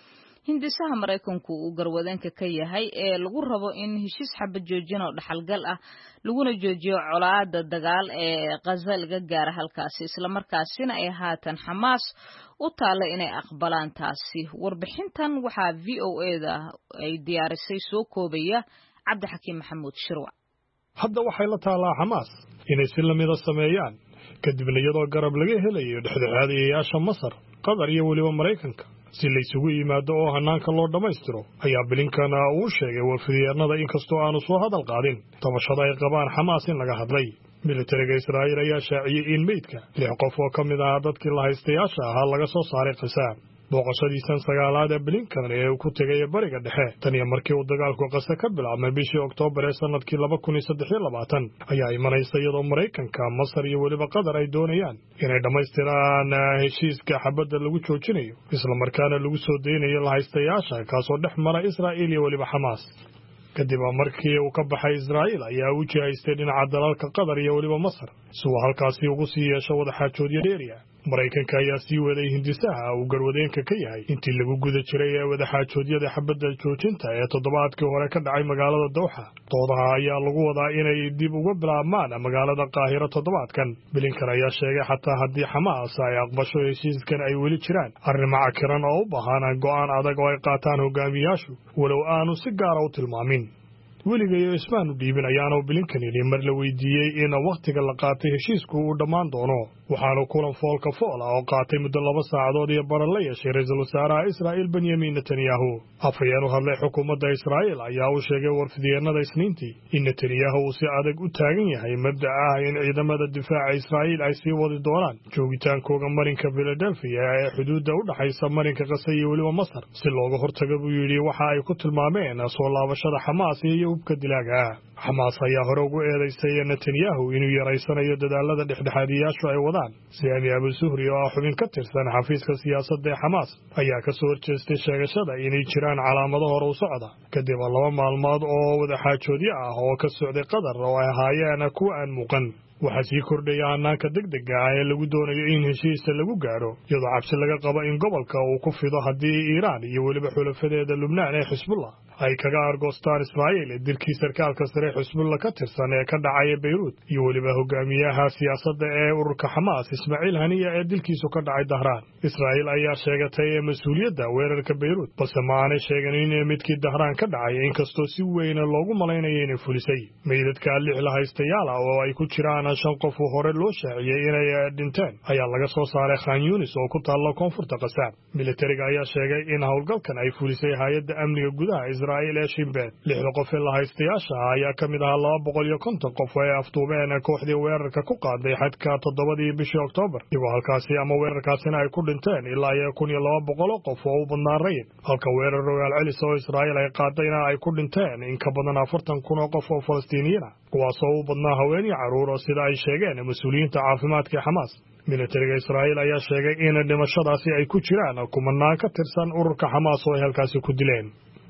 hindisaha maraykanku uu garwadeenka ka yahay ee lagu rabo in heshiis xabad joojin oo dhaxalgal ah laguna joojiyo colaada dagaal ee Gaza laga gaaro halkaasi isla markaasina ay haatan Xamaas u taala inay aqbalaan taasi. Warbixintan waxaa V O A da ay diyaarisay soo koobaya Cabdixakiim Maxamuud Shirwac. Hadda waxay la taalaa Xamaas inay si lamid ah sameeyaan kadibna iyadoo garab laga helayo dhexdhexaadiyayaasha Masar, Qatar iyo waliba Maraykanka si la isugu yimaado oo hanaanka loo dhamaystiro ayaa Blinken uu sheegay wafdiyaanada inkastoo aanu soo hadal qaadin tabashada ay qabaan Xamaas in laga hadlay. militariga Israa'iil ayaa shaaciyay in meydka lix qof oo ka mid ah dadkii la haystayaasha ahaa laga soo saaray Gaza. booqashadiisan sagaalaad ee Blinken ee uu ku tagay bariga dhexe tan iyo markii uu dagaalku Gaza ka bilaabmay bishii Oktoobar ee sanadkii laba kun iyo saddex iyo labaatan ayaa imanaysa iyadoo Maraykanka, Masar iyo waliba Qatar ay doonayaan inay dhamaystiraan heshiiska xabadda lagu joojinayo isla markaana lagu soo deynayo la haystayaasha kaasoo dhex mara Israa'iil iyo waliba Xamaas. kadib markii uu ka baxay Israa'iil ayaa uu jihaystay dhinaca dalalka Qatar iyo waliba Masar si uu halkaasi ugu sii yeesho wada xaajoodyo dheeriya. Maraykanka ayaa sii waday hindisaha uu garwadeenka ka yahay intii lagu guda jiray ee wada xaajoodyada xabadda joojinta ee toddobaadkii hore ka dhacay magaalada Dooxa. Doodaha ayaa lagu wadaa inay dib uga bilaabmaan magaalada Qaahiro toddobaadkan. Blinken ayaa sheegay xataa haddii Xamaas ay aqbasho heshiiskan ay weli jiraan arrimo cakiran oo u baahan go'aan adag oo ay qaataan hogaamiyaashu walow aanu si gaar ah u tilmaamin. weligayo ismaanu dhiibin ayaanu Blinken yidhi mar la weydiiyey in waqtiga la qaatay heshiisku uu dhammaan doono waxaanu kulan foolka fool ah oo qaatay muddo laba saacadood iyo baran la yeeshay ra'iisul wasaaraha Israa'iil Benjamin Netanyahu. Afhayeen u hadlay xukuumadda Israa'iil ayaa u sheegay warfidyeenada Isniintii in Netanyahu uu si adag u taagan yahay mabda'a ah in ciidamada difaaca Israa'iil ay sii wadi doonaan joogitaankooda marinka Philadelphia ee xuduudda u dhaxaysa marinka Gaza iyo waliba Masar si looga hortago buu yidhi waxa ay ku tilmaameen soo laabashada Xamaas iyo ubka dilaaga. Xamaas ayaa hore ugu eedeysay Netanyahu inuu yareysanayo dadaalada dhexdhexaadiyaashu ay wadaan. Sami Abu Zuhri oo xubin ka tirsan xafiiska siyaasadda ee Xamaas ayaa ka soo horjeestay sheegashada inay jiraan calaamado hore u socda kadib laba maalmood oo wada xaajoodyo ah oo ka socday Qatar oo ay ahaayeen kuwa aan muuqan. waxaa sii kordhaya hanaanka degdega ah ee lagu doonayo in heshiis lagu gaaro iyadoo cabsi laga qabo in gobolka uu ku fido haddii Iiraan iyo waliba xulafadeeda Lubnaan ee Xisbullah ay kaga argoostaan Israa'iil dilkii sarkaalka sare Xisbullah ka tirsan ee ka dhacay Beirut iyo waliba hogaamiyaha siyaasadda ee ururka Xamaas Ismaaciil Haniya ee dilkiisu ka dhacay Dahraan. Israa'iil ayaa sheegatay mas'uuliyadda weerarka Beirut balse ma aanay sheegin in midkii Dahraan ka dhacay inkastoo si weyn loogu malaynayo inay fulisay. meydadka lix la haystayaal oo ay ku jiraan shan qof oo hore loo shaaciyay inay dhinteen ayaa laga soo saaray Khan Yunis oo ku taalla koonfurta Gaza. Militariga ayaa sheegay in howlgalkan ay fulisay hay'adda amniga gudaha Israa'iil ee Shin Bet. lixda qof ee la haystayaasha ayaa ka mid ah laba boqol iyo konton qof oo ay afduubeen kooxdii weerarka ku qaaday xadka toddobadii bishii Oktoobar. iyagoo halkaasi ama weerarkaasina ay ku dhinteen ilaa iyo kun iyo laba boqol oo qof oo u badnaa rayid halka weerar rogaal celis oo Israa'iil ay qaadayna ay ku dhinteen in ka badan afartan kun oo qof oo Falastiiniyiin ah kuwaasoo u badnaa haween iyo carruur oo sida ay sheegeen mas'uuliyiinta caafimaadka Xamaas. militariga Israa'iil ayaa sheegay in dhimashadaasi ay ku jiraan kumanaan ka tirsan ururka Xamaas oo ay halkaasi ku dileen.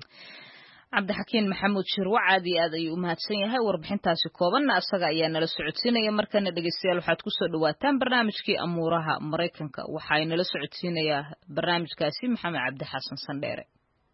Cabdixakiin Maxamuud Shirwac aad iyo aad ayuu u mahadsan yahay warbixintaasi koobanna asaga ayaa nala socodsiinaya. markana dhegeystayaal waxaad ku soo dhawaataan barnaamijkii amuuraha Mareykanka waxa ay nala socodsiinayaa barnaamijkaasi Maxamed Cabdi Xasan Sandheere.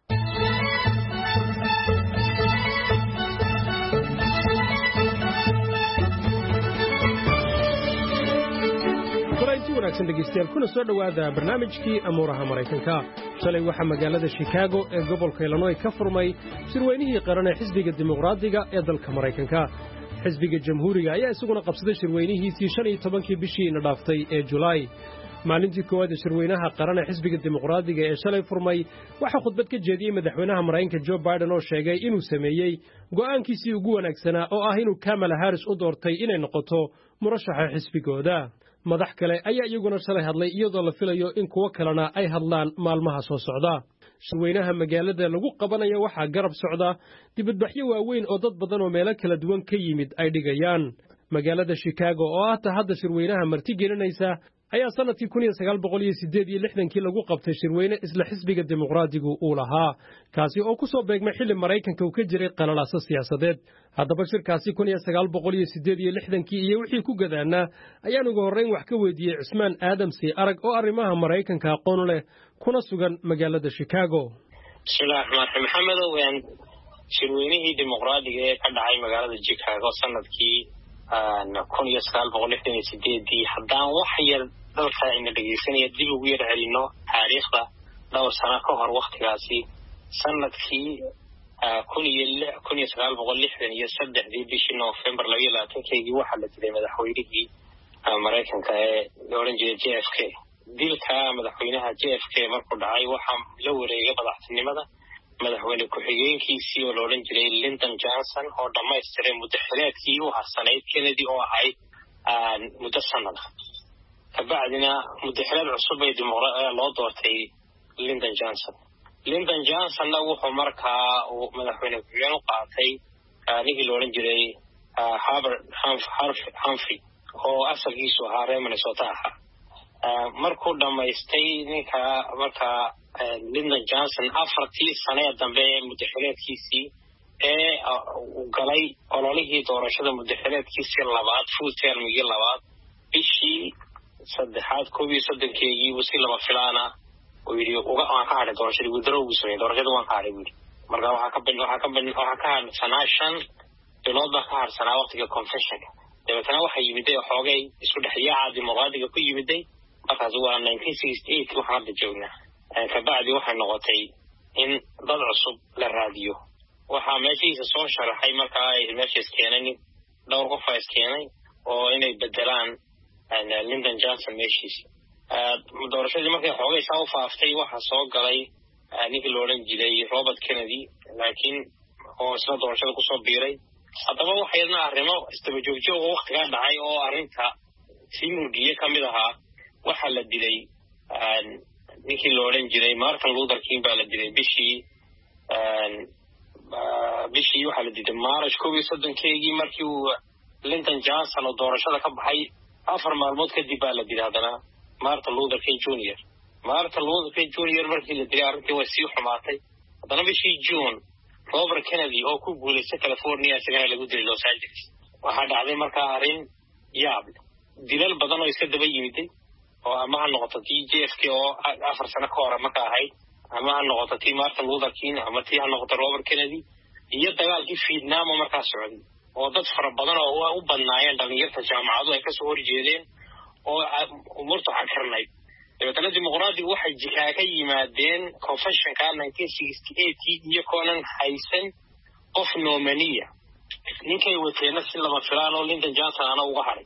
wanaagsan dhegeystayaal kuna soo dhawaada barnaamijkii amuuraha Mareykanka. shalay waxa magaalada Chicago ee gobolka Illinois ka furmay shirweynihii qaran ee xisbiga dimuqraadiga ee dalka Mareykanka. xisbiga jamhuuriga ayaa isaguna qabsaday shirweynihiisii shan iyo tobankii bishii na dhaaftay ee July. maalintii koowaad ee shirweynaha qaran ee xisbiga dimuqraadiga ee shalay furmay waxa khudbad ka jeediyay madaxweynaha Mareykanka Joe Biden oo sheegay inuu sameeyay go'aankiisii ugu wanaagsanaa oo ah inuu Kamala Harris u doortay inay noqoto murashaxa xisbigooda. madax kale ayaa iyaguna shalay hadlay iyadoo la filayo in kuwa kalena ay hadlaan maalmaha soo socda. shirweynaha magaalada lagu qabanayo waxaa garab socda dibadbaxyo waaweyn oo dad badan oo meelo kala duwan ka yimid ay dhigayaan. magaalada Chicago oo ah ta hadda shirweynaha marti gelinaysa ayaa sanadkii kun iyo sagaal boqol iyo siddeed iyo lixdan-kii lagu qabtay shirweyne isla xisbiga dimuqraadigu uu lahaa kaasi oo ku soo beegmay xilli Mareykanka uu ka jiray qalalaasa siyaasadeed. haddaba shirkaasi kun iyo sagaal boqol iyo siddeed iyo lixdan-kii iyo wixii ku gadaana ayaan ugu horreyn wax ka weydiiyey Cismaan Aadamsi arag oo arrimaha Mareykanka aqoon leh kuna sugan magaalada Chicago. bismillahi raxmaani raxiim maxamedow shirweynihii dimuqraadiga ee ka dhacay magaalada Chicago sanadkii kun iyo sagaal boqol lixdan iyo sideedii haddaan wax yar dalka ina dhegeysanaya dib ugu yar celino taariikhda dhowr sano ka hor waqtigaasi sanadkii kun iyo sagaal boqol lixdan iyo saddexdii bishii November laba iyo labaatankeedii waxaa la dilay madaxweynihii Mareykanka ee oran jiray J F K. dilka madaxweynaha J F K markuu dhacay waxaa la wareegay madaxtinimada madaxweyne ku-xigeenkiisii oo la oran jiray Lyndon Johnson oo dhamaystiray muddo xileedkii u harsanayd Kennedy oo ahayd muddo sanad kabacdina muddo xileed cusub ay dimuqraadiga loo doortay Lyndon Johnson. Lyndon Johnson wuxuu markaa madaxweyne ku-xigeen u qaatay ninkii la oran jiray Hubert Humphrey oo asalkiisu ahaa reer Minnesota ahaa. markuu dhamaystay ninka markaa Lyndon Johnson afartii sano ee dambe ee muddaxileedkiisii ee uu galay ololihii doorashada muddaxileedkiisii labaad full termigii labaad bishii saddexaad koob iyo soddonkeegii uu si lama filaana uu yidhi waan ka hadhay doorashadii gudarowgii sameeyey doorashadii waan ka hadhay buu yidhi marka waxaa ka waxaa ka waxaa ka hadhsanaa shan bilood baa ka hadhsanaa waqtiga conventionka dabeetana waxaa yimiday xoogay isku dhexyaaca dimuqraadiga ku yimiday markaas waa nineteen sixty eight waxaan hadda joognaa kabacdi waxay noqotay in dad cusub la raadiyo waxaa meeshiisa soo sharaxay markaa ay meesha iskeenay dhowr qof aa iskeenay oo inay bedelaan Lyndon Johnson meeshiisa doorashadii markay xoogay saa u faaftay waxaa soo galay ninkii la odhan jiray Robert Kennedy laakiin oo isla doorashada kusoo biiray haddaba waxayna arrimo isdaba joogjoog oo waqtigaa dhacay oo arrinta sii murgiye ka mid ahaa waxaa la dilay ninkii la odhan jiray Martin Luther King baa la dilay bishii bishii waxaa la dilay March koob iyo soddonkeegii markii uu Lyndon Johnson oo doorashada ka baxay afar maalmood kadib baa la dilay haddana Martin Luther King Junior Martin Luther King Junior markii la dilay arrintii way sii xumaatay haddana bishii June Robert Kennedy oo ku guulaystay California isagana lagu dilay Los Angeles waxaa dhacday markaa arrin yaab dilal badan oo iska daba yimiday oo ama ha noqoto tii J F K oo afar sano ka hor markaa ahayd ama ha noqoto tii Martin Luther King ama tii ha noqoto Robert Kennedy iyo dagaalkii Vietnam oo markaa socday oo dad fara badan oo u badnaayeen dhalinyarta jaamacadu ay kasoo horjeedeen oo umurtu xakarnayd dabeetana dimuqraadigu waxay jikaa ka yimaadeen conventionka nineteen sixty eight iyo koonan haysan qof nominee ninkay wateena si lama filaan oo Lyndon Johnson ana uga haray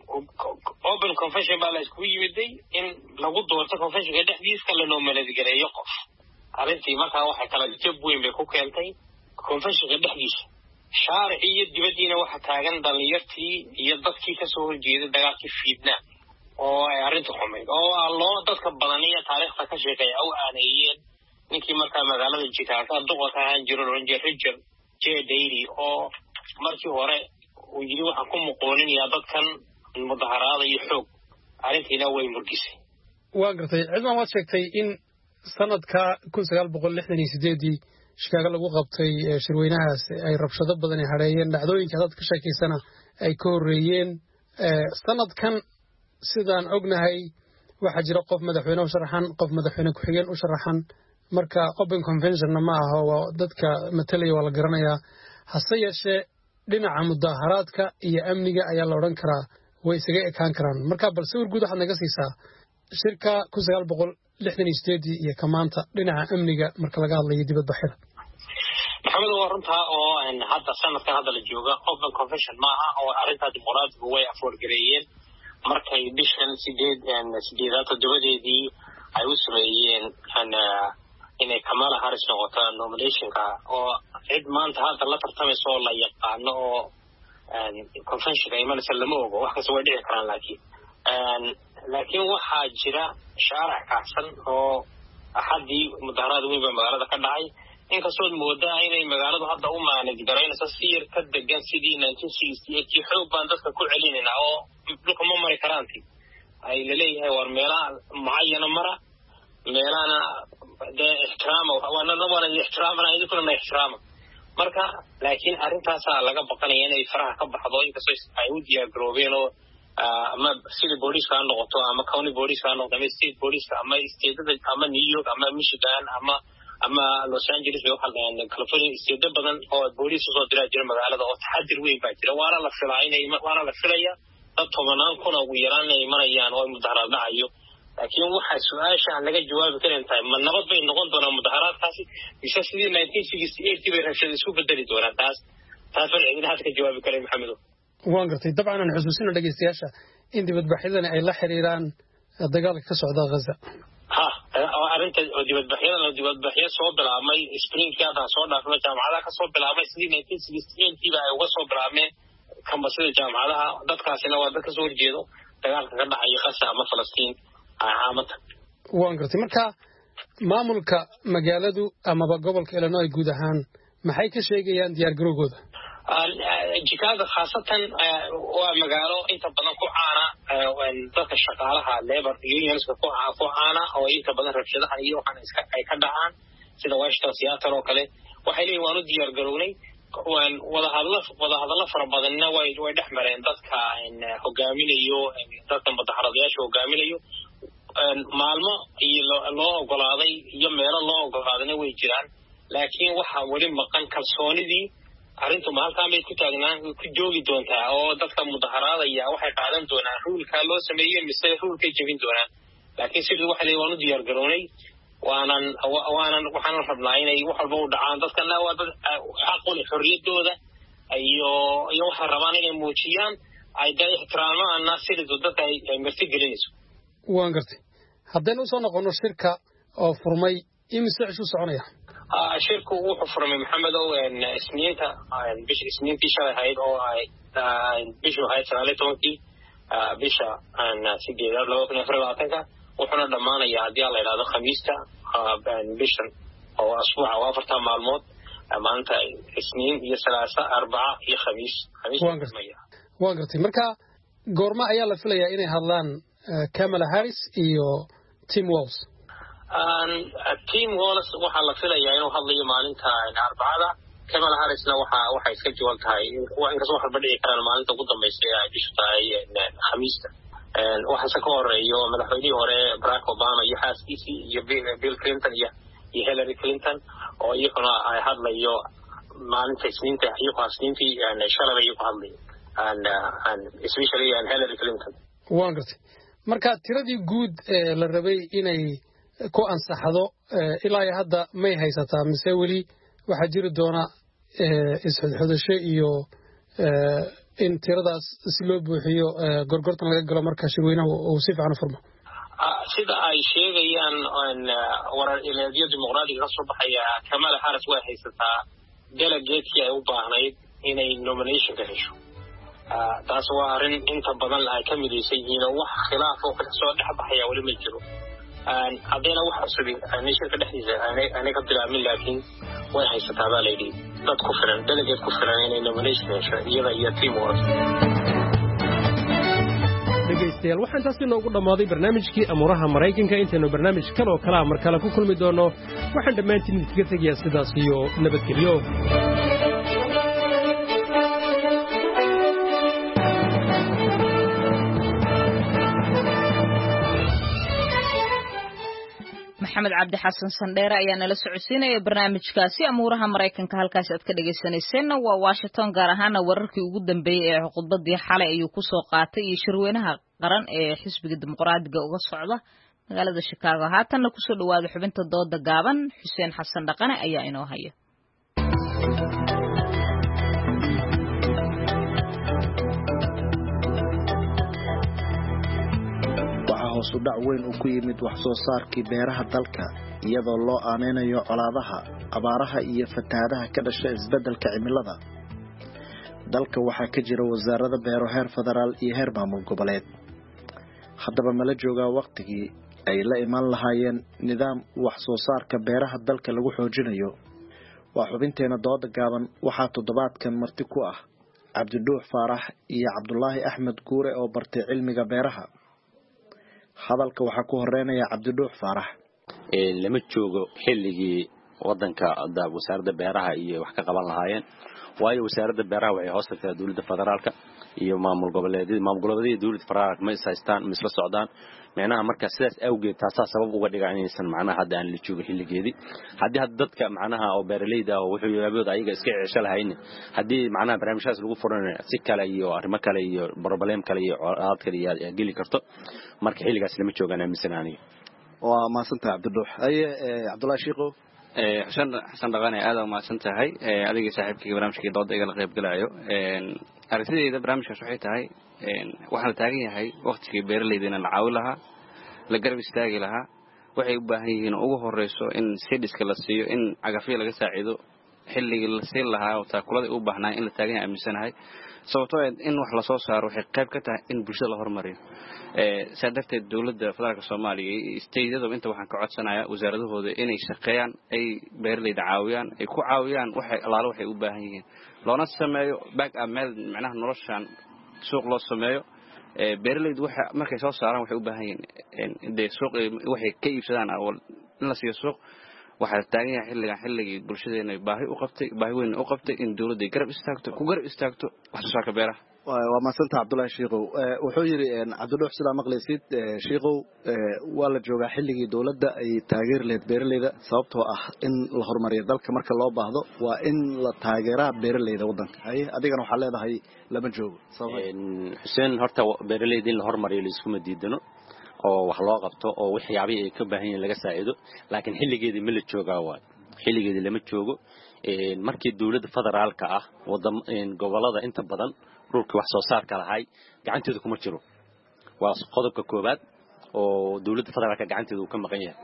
open convention baa la isku yimiday in lagu doorto conventionka dhexdiisa la nominate gareeyo qof arrintii markaa waxay kala jab weyn bay ku keentay conventionka dhexdiisa shaarici iyo dibadiina waxa taagan dhalinyartii iyo dadkii kasoo horjeeday dagaalkii Vietnam oo ay arrintu xumayd oo loo dadka badan iyo taariikhda ka sheekay oo aanayeen ninkii markaa magaalada Chicago duqa ka ahaan jiray Ranger Richard J Daley oo markii hore uu yiri waxaan ku muqooninayaa dadkan mudaharaada iyo xoog arrintiina way murgisay waa gartay cidna waad sheegtay in sanadka kun sagaal boqol lixdan iyo sideedii Chicago lagu qabtay shirweynahaas ay rabshado badan ay hareeyeen dhacdooyinka dad ka sheekeysana ay ka horeeyeen sanadkan sidaan ognahay waxa jira qof madaxweyne u sharaxan qof madaxweyne ku xigeen u sharaxan marka open convention ma aha oo dadka matalaya waa la garanayaa hase yeeshee dhinaca mudaharaadka iyo amniga ayaa la oran karaa way isaga ekaan karaan marka bal sawir guud waxaad naga siisaa shirka kun sagaal boqol lixdan iyo sideed iyo kamaanta dhinaca amniga marka laga hadlayo dibadbaxyada maxamed waa runtaa oo hadda sanadkan hadda la jooga open convention ma aha oo arrintaa dimuqraadigu way afoorgareeyeen markay bishan sideed sideedaad toddobadeedii ay u sameeyeen inay Kamala Harris noqoto nominationka oo cid maanta hadda la tartamayso oo la yaqaano oo conventionka imanaysa lama ogo wax kasta way dhici karaan laakiin laakiin waxaa jira shaaric kacsan oo axadii mudaharaad weyn baa magaalada ka dhacay inkastoo moodaa inay magaaladu hadda u maanid garaynayso si yar ka degan sidii nineteen sixty eight kii xoog baan dadka ku celinayna oo dhulka ma mari karaanti ay laleeyahay war meelaha mucayana mara meelana dee ixtiraama waana labana ixtiraamana idinkuna ixtiraama marka laakiin arrintaasaa laga baqanaya inay faraha ka baxdo inkastoo ay u diyaargaroobeen oo ama city booliska ha noqoto ama county booliska ha noqoto ama state booliska ama stateda ama New York ama Michigan ama ama Los Angeles bay waxaan dhahnay California isticmaal badan oo booliis soo diray jira magaalada oo taxadir weyn baa jira waana la filaynay waana la filaya dad tobanaan kun oo yaraan ay marayaan oo mudaharaad dhacayo laakiin waxa su'aasha laga jawaabi karin tahay ma nabad bay noqon doonaan mudaharaadkaasi mise sidii nineteen sixty-eight bay rabshad isku bedeli doonaan taas taas waa in hadda ka jawaabi karay Maxamed waan gartay dabcan aan xusuusina dhageystayaasha in dibadbaxyadani ay la xiriiraan dagaalka ka socda Gaza ha arinta dibadbaxyada oo dibadbaxyo soo bilaabmay springkaada soo dhaafmay jaamacadaha ka soo bilaabmay sidii nineteen sixty-eight ba ay uga soo bilaabmeen kambasada jaamacadaha dadkaasina waa dadka soo horjeedo dagaalka ka dhacay Gaza ama Falastiin aamata waan gartay marka maamulka magaaladu ama gobolka Illinois guud ahaan maxay ka sheegayaan diyaar garowgooda Chicago khaasatan waa magaalo inta badan ku caana dadka shaqaalaha labor unions ku ku caana oo inta badan rabshadaha iyo waxaan iska ay ka dhacaan sida Washington Seattle oo kale waxay leeyihiin waanu diyaar garownay waan wada hadallo wada hadallo fara badanna way way dhexmareen dadka hogaaminayo dadka madaxweynayaasha hogaaminayo maalmo iyo loo ogolaaday iyo meelo loo ogolaadayna way jiraan laakiin waxa wali maqan kalsoonidii arintu maalkaan bay ku taagnaan ku joogi doontaa oo dadka mudaharaadaya waxay qaadan doonaan ruulka loo sameeyay mise ruulka jebin doonaan laakiin sidii waxa leeyahay waanu diyaar garownay waanan waanan waxaan rabnaa inay wax walba u dhacaan dadkana waa dad xaq u leh xorriyadooda iyo iyo waxa rabaan inay muujiyaan ay day ixtiraamaan naasida dadka ay marti gelinayso waan gartay haddaan u soo noqono shirka oo furmay imise cishu soconaya shirku wuxuu furmay Maxamed oo isniinta bish isniintii shalay ahayd oo ay bishu ahayd sagaal iyo tobankii bisha sideedaad laba kun iyo afar iyo labaatanka wuxuuna dhamaanayaa haddii la yidhaahdo khamiista bishan oo asbuuca waa afarta maalmood maanta isniin iyo salaasa arbaca iyo khamiis khamiis waan gartay marka goorma ayaa la filayaa inay hadlaan Kamala Harris iyo Tim Walz Tim Walz waxa la filayaa inuu hadlayo maalinta arbacada Kamala Harrisna waxa waxay iska jawaan tahay waa in kasoo xarbadhici karaan maalinta ugu dambeysay ay bisha tahay khamiista waxa ka horeeyo madaxweynihii hore Barack Obama iyo xaaskiisii iyo Bill Clinton iyo Hillary Clinton oo iyaguna ay hadlayo maalinta isniinta iyo isniintii shalay iyo hadlayo and and especially and Hillary Clinton waan gartay marka tiradii guud ee la rabay inay ku ansaxdo ilaa hadda may haysataa mise weli waxa jiri doona isxudxudasho iyo in tiradaas si loo buuxiyo gorgortan laga galo marka shirweynaha uu si fiican u furmo sida ay sheegayaan warar ilaaliyo dimuqraadiga ka soo baxaya Kamala Harris way haysataa delegate ay u baahnayd inay nomination ka hesho taas waa arrin inta badan ay ka midaysan yihiin wax khilaaf oo ka soo dhaxbaxaya wali ma jiro haddana wax cusub aan shirka dhexdiisa aanay ka bilaabin laakiin way haysataa baa leeyahay dad ku filan delegate ku filan inay nomination hesho iyada iyo Tim Walz dhegaystayaal waxaan taasi noogu dhammaaday barnaamijkii amuuraha Maraykanka intaynu barnaamij kale oo kala mar kale ku kulmi doono waxaan dhammaantiin idinkaga tegayaa sidaas iyo nabadgelyo maxamed cabdi xasan sandheere ayaa nala socodsiinaya barnaamijkaasi amuuraha Maraykanka halkaas aad ka dhageysaneyseen waa Washington gaar ahaan wararkii ugu dambeeyay ee khudbadii xalay ayuu ku soo qaatay iyo shirweynaha qaran ee xisbiga dimuqraadiga uga socda magaalada Chicago haatanna ku soo dhawaada xubinta dooda gaaban Xuseen Xasan Dhaqane ayaa inoo haya hoos u dhac weyn uu ku yimid wax soo saarkii beeraha dalka iyadoo loo aaneynayo colaadaha abaaraha iyo fatahaadaha ka dhashay isbeddelka cimilada dalka waxaa ka jira wasaarada beero heer federaal iyo heer maamul goboleed haddaba mala joogaa waqtigii ay la iman lahaayeen nidaam wax soo saarka beeraha dalka lagu xoojinayo waa xubinteena dooda gaaban waxaa toddobaadkan marti ku ah cabdidhuux faarax iyo cabdulaahi axmed guure oo bartay cilmiga beeraha hadalka waxaa ku horeynaya cabdidhuux faarax lama joogo xilligii wadanka wasaaradda beeraha iyo wax ka qaban lahaayeen waayo wasaaradda beeraha waxay hoos tagtaa dawladda federaalka iyo maamul goboleedyada maamul goboleedyada dawladda federaalka ma isaystaan ma isla socdaan macnaha marka sidaas awgeed taasa sabab uga dhiga inaysan macnaha hadda aan la joogin xilligeedii haddii hadda dadka macnaha oo beeraleyda ah wuxuu yaabooda ayaga iska ceesho lahayn haddii macnaha barnaamijkaas lagu furanayo si kale iyo arrimo kale iyo problem kale iyo colaad kale iyo geli karto marka xilligaas lama joogaan aaminsananiyo waa maasanta Cabdiduux ay Cabdullaahi Shiiqo ee xasan xasan dhaqane aad u maasan tahay ee adiga saaxiibkii barnaamijkii dood iga la qayb galayo een aragtidayda barnaamijkaas waxay tahay een waxaan taagan yahay waqtigii beeraleydina la caawin lahaa la garab istaagi lahaa waxay u baahan yihiin ugu horeyso in sidiska la siiyo in cagafyo laga saacido xilligii la siin lahaa oo taakulada u baahnaa in la taagan yahay aaminsanahay sababtoo in wax la soo saaro waxay qayb ka tahay in bulshada la hormariyo ee sadarteed dawladda federaalka Soomaaliya iyo steedada inta waxaan ka codsanayaa wasaaradahooda inay shaqeeyaan ay beeraleyda caawiyaan ay ku caawiyaan waxay alaalo waxay u baahan yihiin loona sameeyo back up meel macnaha noloshan suuq loo sameeyo ee beeraleydu waxa markay soo saaraan waxay u baahan yihiin in de suuq waxay ka iibsadaan awal in la siiyo suuq waxa taagan yahay xilligan xilligii bulshadeena baahi u qabtay baahi weyn u qabtay in dawladda garab istaagto ku garab istaagto wax soo saarka beeraha waa maasanta Cabdullaahi Shiiqo wuxuu yiri Cabdiduux sida maqlaysid Shiiqo waa la joogaa xilligii dawladda ay taageer leed beeraleyda sababtoo ah in la horumariyo dalka marka loo baahdo waa in la taageeraa beeraleyda wadanka ay adigana waxa leedahay lama joogo Xuseen horta beeraleyda in la horumariyo la isku madiidano oo wax loo qabto oo waxyaabaha ay ka baahan yihiin laga saacido laakiin xilligeedii ma la joogaa waa xilligeedii lama joogo ee markii dawladda federaalka ah wadam gobolada inta badan dhulka wax soo saarka lahay gacanteedu kuma jiro waa qodobka koobaad oo dawladda federaalka gacanteedu ka maqan yahay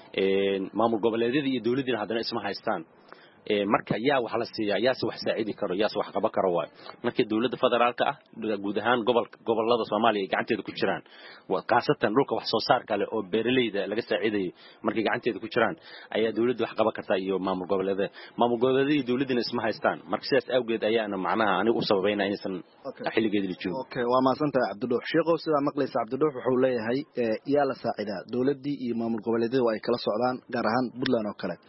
ee maamul goboleedyada iyo dawladda hadana isma haystaan ee marka yaa wax la siiyaa yaa wax saacidi karo yaa wax qaban karo waa markii dawladda federaalka ah guud ahaan gobolka gobolada Soomaaliya gacanteedu ku jiraan waa qaasatan dhulka wax soo saarka leh oo beeraleyda laga saaciday markii gacanteedu ku jiraan ayaa dawladdu wax qaban kartaa iyo maamul goboleedyada maamul goboleedyada dawladuna isma haystaan marka sidaas awgeed ayaana macnaha anigu u sababayna inaysan xilligeedii la joogo okay waa maasanta Cabdiduux Shiiqo sida maqlaysa Cabdiduux wuxuu leeyahay yaa la saacidaa dawladdii iyo maamul goboleedyada ay kala socdaan gaar ahaan Puntland oo kale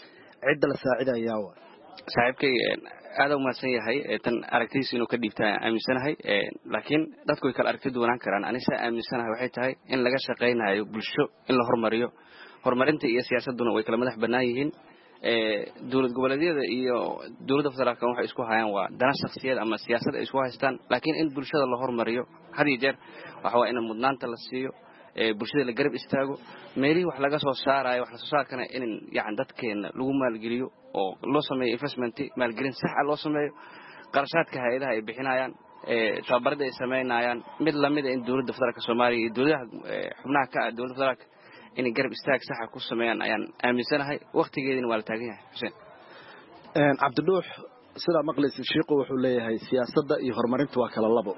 cid la saacidayaa waa saaxiibkay aad u maasan yahay tan aragtiis inuu ka dhibtaa aaminsanahay laakiin dadku way kala aragti doonaan karaan anisa aaminsanahay waxay tahay in laga shaqeynayo bulsho in la horumariyo horumarinta iyo siyaasaduna way kala madax banaan yihiin ee dawlad goboleedyada iyo dawladda federaalka waxay isku hayaan waa dana shakhsiyeed ama siyaasad ay isku haystaan laakiin in bulshada la horumariyo had iyo jeer waxa waa in mudnaanta la siiyo ee bulshada la garab istaago meelii wax laga soo saarayo wax la soo saarkana in yacan dadkeena lagu maalgeliyo oo loo sameeyo investment maalgelin sax ah loo sameeyo qarashaadka hay'adaha ay bixinayaan ee tababarada ay sameynayaan mid la mid ah in dawladda federaalka Soomaaliya iyo dawladaha xubnaha ka ah dawladda federaalka in garab istaag sax ah ku sameeyaan ayaan aaminsanahay waqtigeedina waa la taagan yahay Xuseen een Cabdiduux sida maqlaysid Shiiqo wuxuu leeyahay siyaasadda iyo horumarintu waa kala labo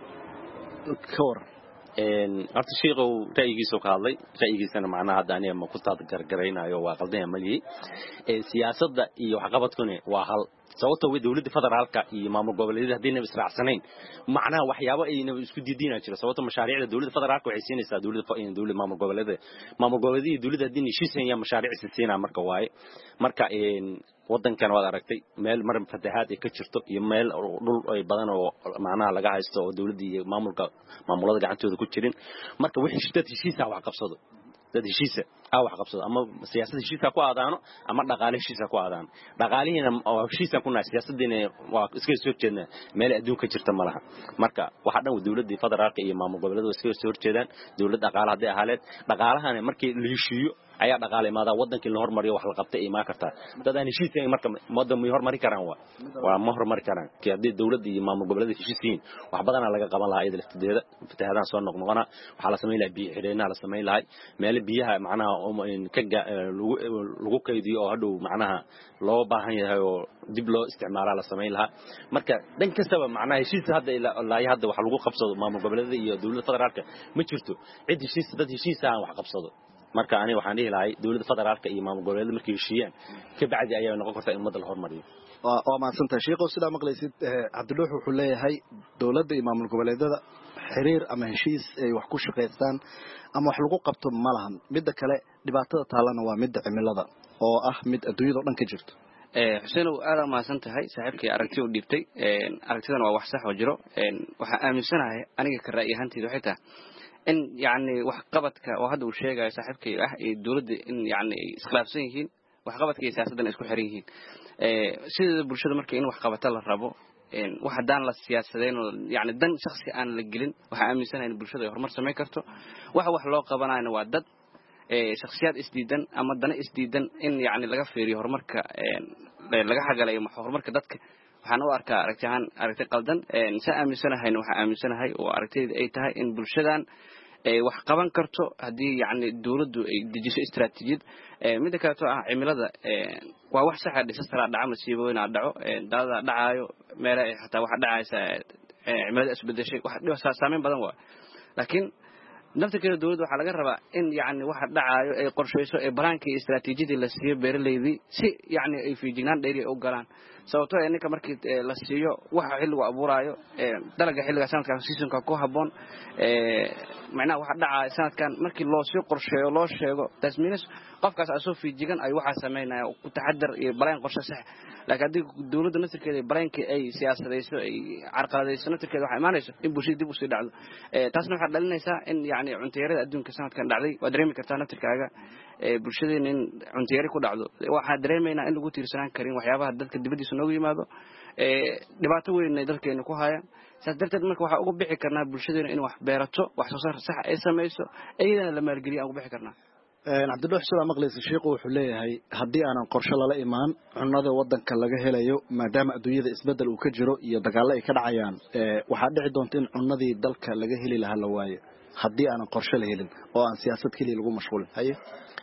ka war een arti Shiiqo ra'yigiisa ka hadlay ra'yigiisana macnaha hadda aniga ma ku taad gargareynayo waa qaldan malihi ee siyaasadda iyo waxqabadkuna waa hal sababtoo way dawladda federaalka iyo maamul goboleedyada hadii israacsanayn macnaha waxyaabo ay isku diidinaa jira sababtoo mashaariicda dawladda federaalka waxay siinaysaa dawladda in dawladda maamul goboleedyada maamul goboleedyada dawladda hadii heshiisayaan mashaariic siinaa marka waaye marka een wadankan waad aragtay meel mar fatahaad ay ka jirto iyo meel dhul ay badan oo macnaha laga haysto oo dawladda iyo maamulka maamulada gacantooda ku jirin marka wixii shidad heshiisa wax qabsado dad heshiisa ah wax qabsado ama siyaasadda heshiisa ku aadaano ama dhaqaale heshiisa ku aadaano dhaqaalihiina oo heshiisa ku naas siyaasaddiina waa iska soo jeedna meel adduunka jirta malaha marka waxa dhan dawladda federaalka iyo maamul goboleedyada iska soo jeedaan dawladda dhaqaalaha hadii ahaleed dhaqaalahana markii la heshiiyo ayaa dhaqaale maada wadankii la hormariyo wax la qabtay ee ma karta dadaan heshiisay marka wadan ma hormari karaan waa waa ma hormari karaan kii dawladda iyo maamul goboleedyada heshiisiin wax badan laga qaban lahaa iyada lafteeda fatahaadaan soo noqnoqona waxa la sameeyay biyo xireenaa la sameeyay lahay meel biyaha macnaha ka lagu kaydiyo oo hadhow macnaha loo baahan yahay oo dib loo isticmaala la sameeyay lahaa marka dhan kastaba macnaha heshiis hadda ilaa hadda wax lagu qabsado maamul goboleedyada iyo dawladda federaalka ma jirto cid heshiis dad heshiis ah wax qabsado marka ani waxaan dhihi lahay dawladda federaalka iyo maamul goboleedyada markay heshiiyaan ka bacdi ayaa noqon kartaa in ummadda la hormariyo waa maasanta Shiiqo sida maqlaysid Cabdiduux wuxuu leeyahay dawladda iyo maamul goboleedyada xiriir ama heshiis ay wax ku shaqeystaan ama wax lagu qabto ma lahan midda kale dhibaatada taalana waa midda cimilada oo ah mid adduunyada dhan ka jirto xuseenow aad mahadsan tahay saaxiibkii aragti u dhiibtay aragtidan waa wax sax oo jiro waxaan aaminsanahay aniga ka ra'yi ahaanteyda waxay tahay in yacni wax qabadka oo hadda uu sheegayo saaxiibkay ah ee dowladda in yacni ay iskhilaafsan yihiin wax qabadka iyo siyaasaddan isku xiran yihiin sida bulshada markii in wax qabata la rabo wax haddaan la siyaasadeyn yacni dan shakhsi aan la gelin waxaan aaminsanahay in bulshada ay horumar samayn karto waxa wax loo qabanayna waa dad shakhsiyaad isdiidan ama dana isdiidan in yacni laga fiiriyo horumarka laga xagalayo horumarka dadka waxaan u arkaa aragti ahaan aragti qaldan saa aaminsanahayna waxaan aaminsanahay oo aragtiyada ay tahay in bulshadan ay wax qaban karto haddii yacni dowladdu ay dejiso istaraatiijiyad midda kaleeto ah cimilada waa wax saxa dhisastaraa dhaca masiibooyinaa dhaco daadadaa dhacaayo meela xataa waxa dhacaysa cimilada isbedeshay wax saameyn badan waa laakiin naftirkeeda dowladda waxaa laga rabaa in yacni waxa dhacaayo ay qorshayso ee balaankii istaraatiijiyadii la siiyo beeralaydii si yacni ay fiijignaan dheeri u galaan sababtoo ee ninka markii la siiyo waxa xilligu abuuraayo dalaga xilliga sanadkan seasonka ku habboon macnaha waxa dhacaayo sanadkan markii loo sii qorsheeyo loo sheego tasmiinis qofkaas asoo fiijigan ay waxa sameynaya ku taxadar iyo balaan qorshe sax laakiin haddii dowladda naftirkeeda balaankii ay siyaasadayso ay carqaladayso naftirkeeda waxaa imaanayso in bulshada dib usii dhacdo taasna waxaa dhalinaysaa in yacni cuntayarada adduunka sanadkan dhacday waa dareemi kartaa naftirkaaga bulshadeena in cuntayari ku dhacdo waxaa dareemaynaa in lagu tiirsanaan karin waxyaabaha dadka dibaddiisa noogu yimaado dhibaato weyn ay dalkeena ku hayaan saas darteed marka waxaa uga bixi karnaa bulshadeena in wax beerato wax soo saar sax ay samayso iyadana la maalgeliyo aan uga bixi karnaa cabdilaahi xuseen maqleysa sheekhu wuxuu leeyahay haddii aanan qorshe lala imaan cunnada waddanka laga helayo maadaama adduunyada isbeddel uu ka jiro iyo dagaallo ay ka dhacayaan waxaa dhici doonta in cunnadii dalka laga heli lahaa la waayo haddii aanan qorshe la helin oo aan siyaasad keliya lagu mashquulin haye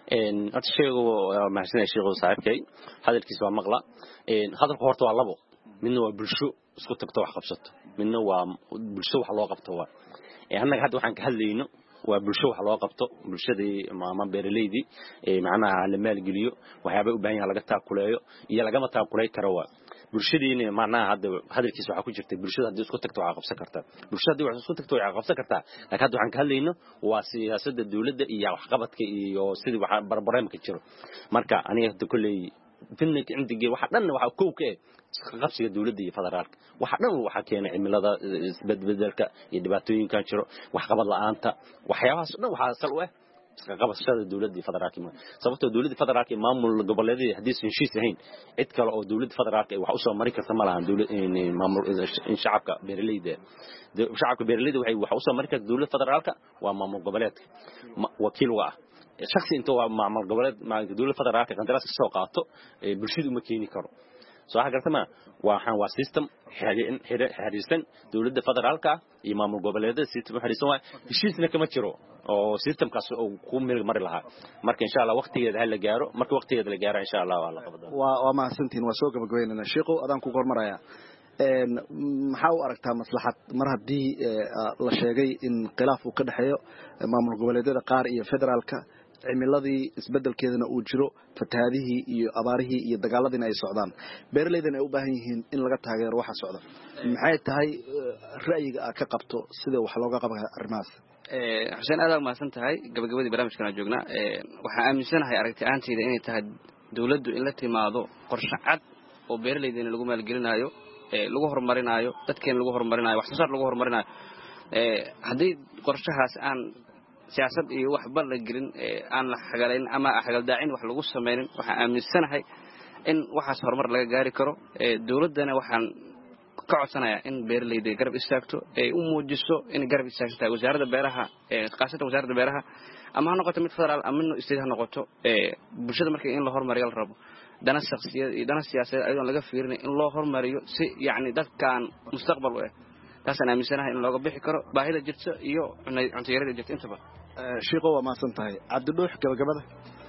horta sheegu mahadsanyahay sheekhu saaxiibkay hadalkiisa waa maqla hadalku horta waa labo midna waa bulsho isku tagto wax qabsato midna waa bulsho wax loo qabto waa annaga hadda waxaan ka hadlayno waa bulsho wax loo qabto bulshadii maama beeraleydii ee macnaha la maalgeliyo waxyaabo u baahan yahay laga taakuleeyo iyo laga taakulay karo waa bulshadiina macnaha hadda hadalkiisa waxa ku jirtay bulshada hadii isku tagto waxa qabsan kartaa bulshada wax isku tagto waxa qabsan kartaa laakiin hadda waxaan ka hadlayno waa siyaasadda dawladda iyo wax qabadka iyo sidii wax barbareemka jiro marka aniga hadda kulay finniga intii waxa dhan waxa koow ka qabsiga dawladda iyo federaalka waxa dhan waxa keenay cimilada isbedbedelka iyo dhibaatooyinka jiro wax qabad la'aanta waxyaabahaas dhan waxa asal u ah iska qabashada dawladda federaalka sababtoo dawladda federaalka maamul goboleedyada hadii ay heshiis ahayn cid kale oo dawladda federaalka ay wax u soo mari karta ma lahan dawladda maamul in shacabka beeraleyda shacabka beeraleyda waxay wax u soo mari karta dawladda federaalka waa maamul goboleedka wakiil waa shakhsi inta waa maamul goboleed dawladda federaalka qandaraaska soo qaato bulshadu ma keeni karo soo xagartama waxaan waa system xiriirsan dawladda federaalka iyo maamul goboleedyada system xiriirsan waa heshiisna kama jiro oo systemkaas uu ku meel mari lahaa marka insha Allah waqtigeeda la gaaro marka waqtigeeda la gaaro insha Allah waa la qabado waa waa ma santiin waa soo gabagabeynana sheekhu adaan ku gormaraya een maxaa u aragtaa maslaxad mar hadii la sheegay in khilaaf uu ka dhaxeeyo maamul goboleedyada qaar iyo federaalka cimiladii isbedelkeedana uu jiro fatahaadihii iyo abaarihii iyo dagaaladina ay socdaan beeraleydana ay u baahan yihiin in laga taageero waxa socda maxay tahay ra'yiga aad ka qabto sida wax looga qaban arrimahaas xuseen aad ma san tahay gabagabadii barnaamijkan joogna waxaan aaminsanahay aragti aantayda inay tahay dawladdu in la timaado qorshe cad oo beeraleydana lagu maalgelinayo lagu horumarinayo dadkeena lagu horumarinayo wax soo saar lagu horumarinayo haddii qorshahaas aan siyaasad iyo wax bal la gelin aan la xagalayn ama xagaldaacin wax lagu sameeynin waxa aaminsanahay in waxaas horumar laga gaari karo dawladana waxaan ka codsanayaa in beeraleyda garab istaagto ay u muujiso in garab istaagto wasaaradda beeraha ee qaasada wasaaradda beeraha ama ha noqoto mid federaal ama mid state ha noqoto bulshada markay in la horumariyo la rabo dana shakhsiyeed iyo dana siyaasadeed ayadoo laga fiirinay in loo horumariyo si yacni dadkan mustaqbal u ah taasaan aaminsanahay in looga bixi karo baahida jirta iyo cunto yarida jirta intaba sheekhu waa maasan tahay cabdidhuux gabagabada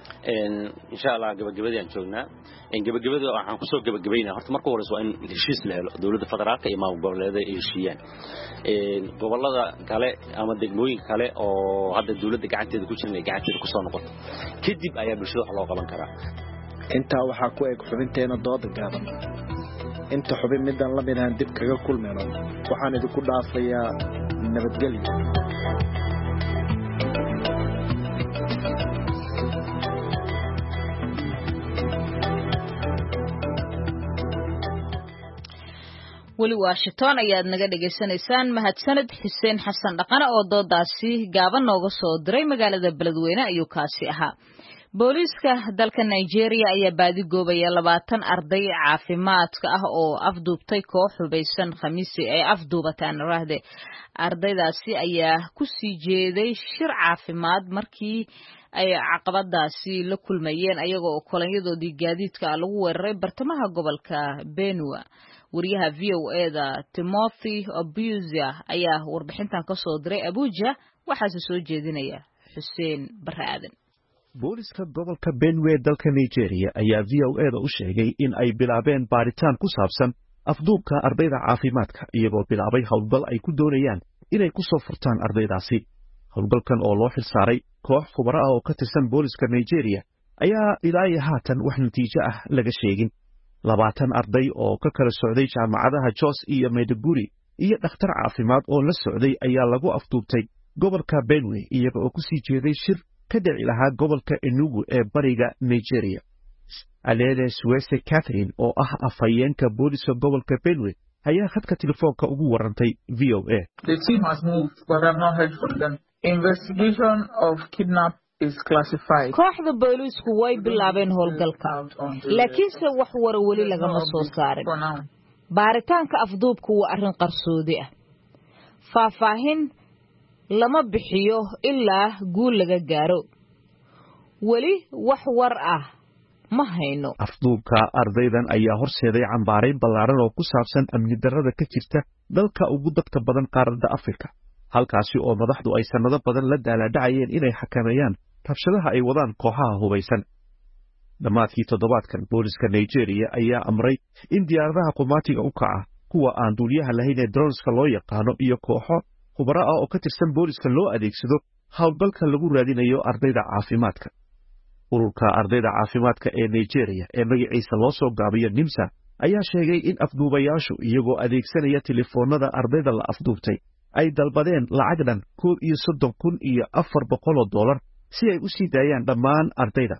insha Allah gabagabadii aan joognaa in gabagabada waxaan ku soo gabagabeynaa horta marka hore waa in heshiis la helo dawladda federaalka iyo maamul goboleedyada ay heshiiyaan ee gobolada kale ama degmooyin kale oo hadda dawladda gacanteeda ku jirnay gacanteeda ku soo noqoto kadib ayaa bulshada wax loo qaban karaa inta waxa ku eg xubinteena dooda gaaban inta xubin midaan la midaan dib kaga kulmayno waxaan idinku dhaafayaa nabadgelyo. weli Washington ayaad naga dhageysanaysaan. mahadsanid Xuseen Xasan Dhaqane oo doodaasi gaaban nooga soo diray magaalada Beledweyne ayuu kaasi ahaa. booliiska dalka Nigeria ayaa baadi goobaya labaatan arday caafimaadka ah oo afduubtay koox hubaysan Khamiisi ay afduubataan raahde. ardaydaasi ayaa ku sii jeeday shir caafimaad markii ay caqabadaasi la kulmayeen ayagoo oo kolanyadoodii gaadiidka lagu weeraray bartamaha gobolka Benue. wariyaha V O A da Timothy Obuzia ayaa warbixintan ka soo diray Abuja waxaase soo jeedinaya Xuseen Barre Aadan. booliska gobolka Benue dalka Nigeria ayaa V O A da u sheegay in ay bilaabeen baaritaan ku saabsan afduubka ardayda caafimaadka iyagoo bilaabay howlgal ay ku doonayaan inay ku soo furtaan ardaydaasi. howlgalkan oo loo xilsaaray koox khubaro ah oo ka tirsan booliska Nigeria ayaa ilaa iyo haatan wax natiijo ah laga sheegin. labaatan arday oo ka kala socday jaamacadaha Jos iyo Maiduguri iyo dhakhtar caafimaad oo la socday ayaa lagu afduubtay gobolka Benue iyaga oo ku sii jeeday shir ka dhici lahaa gobolka Enugu ee bariga Nigeria. Alele Suwese Catherine oo ah afhayeenka booliska gobolka Benue ayaa khadka telefoonka ugu warantay V O A. The team has moved, but I've not heard from them. Investigation of kidnap is classified. kooxda booliisku way bilaabeen howlgalka laakiinse wax war weli lagama soo saarin. baaritaanka afduubku waa arrin qarsoodi ah. faahfaahin lama bixiyo ilaa guul laga gaaro. weli wax war ah ma hayno. afduubka ardaydan ayaa horseeday cambaarayn ballaaran oo ku saabsan amni darrada ka jirta dalka ugu dadka badan qaaradda Afrika, halkaasi oo madaxdu ay sanado badan la daaladhacayeen inay xakameeyaan rabshadaha ay wadaan kooxaha hubaysan. dhammaadkii toddobaadkan booliska Nigeria ayaa amray in diyaaradaha qumaatiga u kaca kuwa aan duuliyaha lahayn ee droneska loo yaqaano iyo kooxo khubaro ah oo ka tirsan booliska loo adeegsado howlgalka lagu raadinayo ardayda caafimaadka. ururka ardayda caafimaadka ee Nigeria ee magaciisa loo soo gaabiyo NIMSA ayaa sheegay in afduubayaashu iyagoo adeegsanaya telefoonada ardayda la afduubtay ay dalbadeen lacag dhan koob iyo soddon kun iyo afar boqol oo dollar si ay u sii daayaan dhammaan ardayda.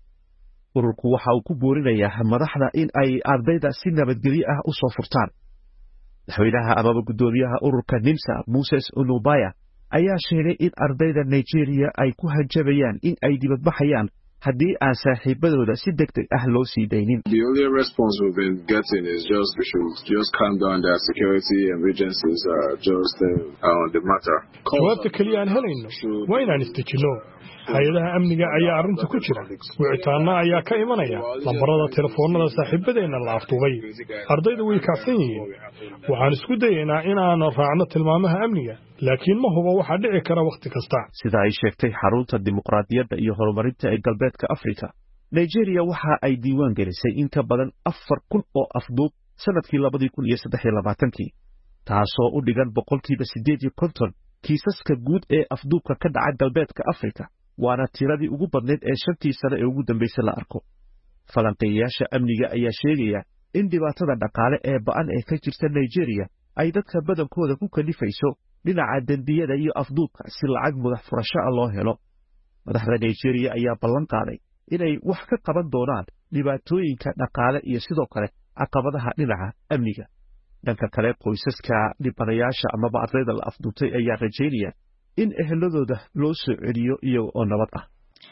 ururku waxa uu ku boorinayaa madaxda in ay ardayda si nabadgelyo ah u soo furtaan. madaxweynaha amaba guddoomiyaha ururka NIMSA Moses Onubaya ayaa sheegay in ardayda Nigeria ay ku hanjabayaan in ay dibadbaxayaan haddii aan saaxiibadooda si degdeg ah loo sii daynin. The only response we've been getting is just we should just calm down. Their security and agencies are just uh, on the matter. jawaabta kaliya aan helayno waa inaan istejino. hay-adaha amniga ayaa arrinta ku jira. wicitaanna ayaa ka imanaya lambarada telefoonada saaxiibadeenna la afduubay. ardayda way kacsan yihiin. waxaan isku dayaynaa inaan raacno tilmaamaha amniga, laakiin ma hubo waxa dhici kara waqti kasta. sida ay sheegtay xarunta dimuqraadiyadda iyo horumarinta ee galbeedka Afrika, Nigeria waxa ay diiwaan gelisay in ka badan afar kun oo afduub sanadkii labada kun iyo saddex iyo labaatan-kii, taasoo u dhigan boqolkiiba siddeed iyo konton kiisaska guud ee afduubka ka dhaca galbeedka Afrika, waana tiradii ugu badneed ee shantii sano ee ugu dambeysay la arko. falanqeeyayaasha amniga ayaa sheegaya in dhibaatada dhaqaale ee ba'an ee ka jirta Nigeria ay dadka badankooda ku kalifayso dhinaca dembiyada iyo afduubka si lacag madax furasho ah loo helo. madaxda Nigeria ayaa ballan qaaday inay wax ka qaban doonaan dhibaatooyinka dhaqaale iyo sidoo kale caqabadaha dhinaca amniga. dhanka kale, qoysaska dhibanayaasha amaba ardayda la afduubtay ayaa rajaynaya in eheladooda loo soo celiyo iyaga oo nabad ah.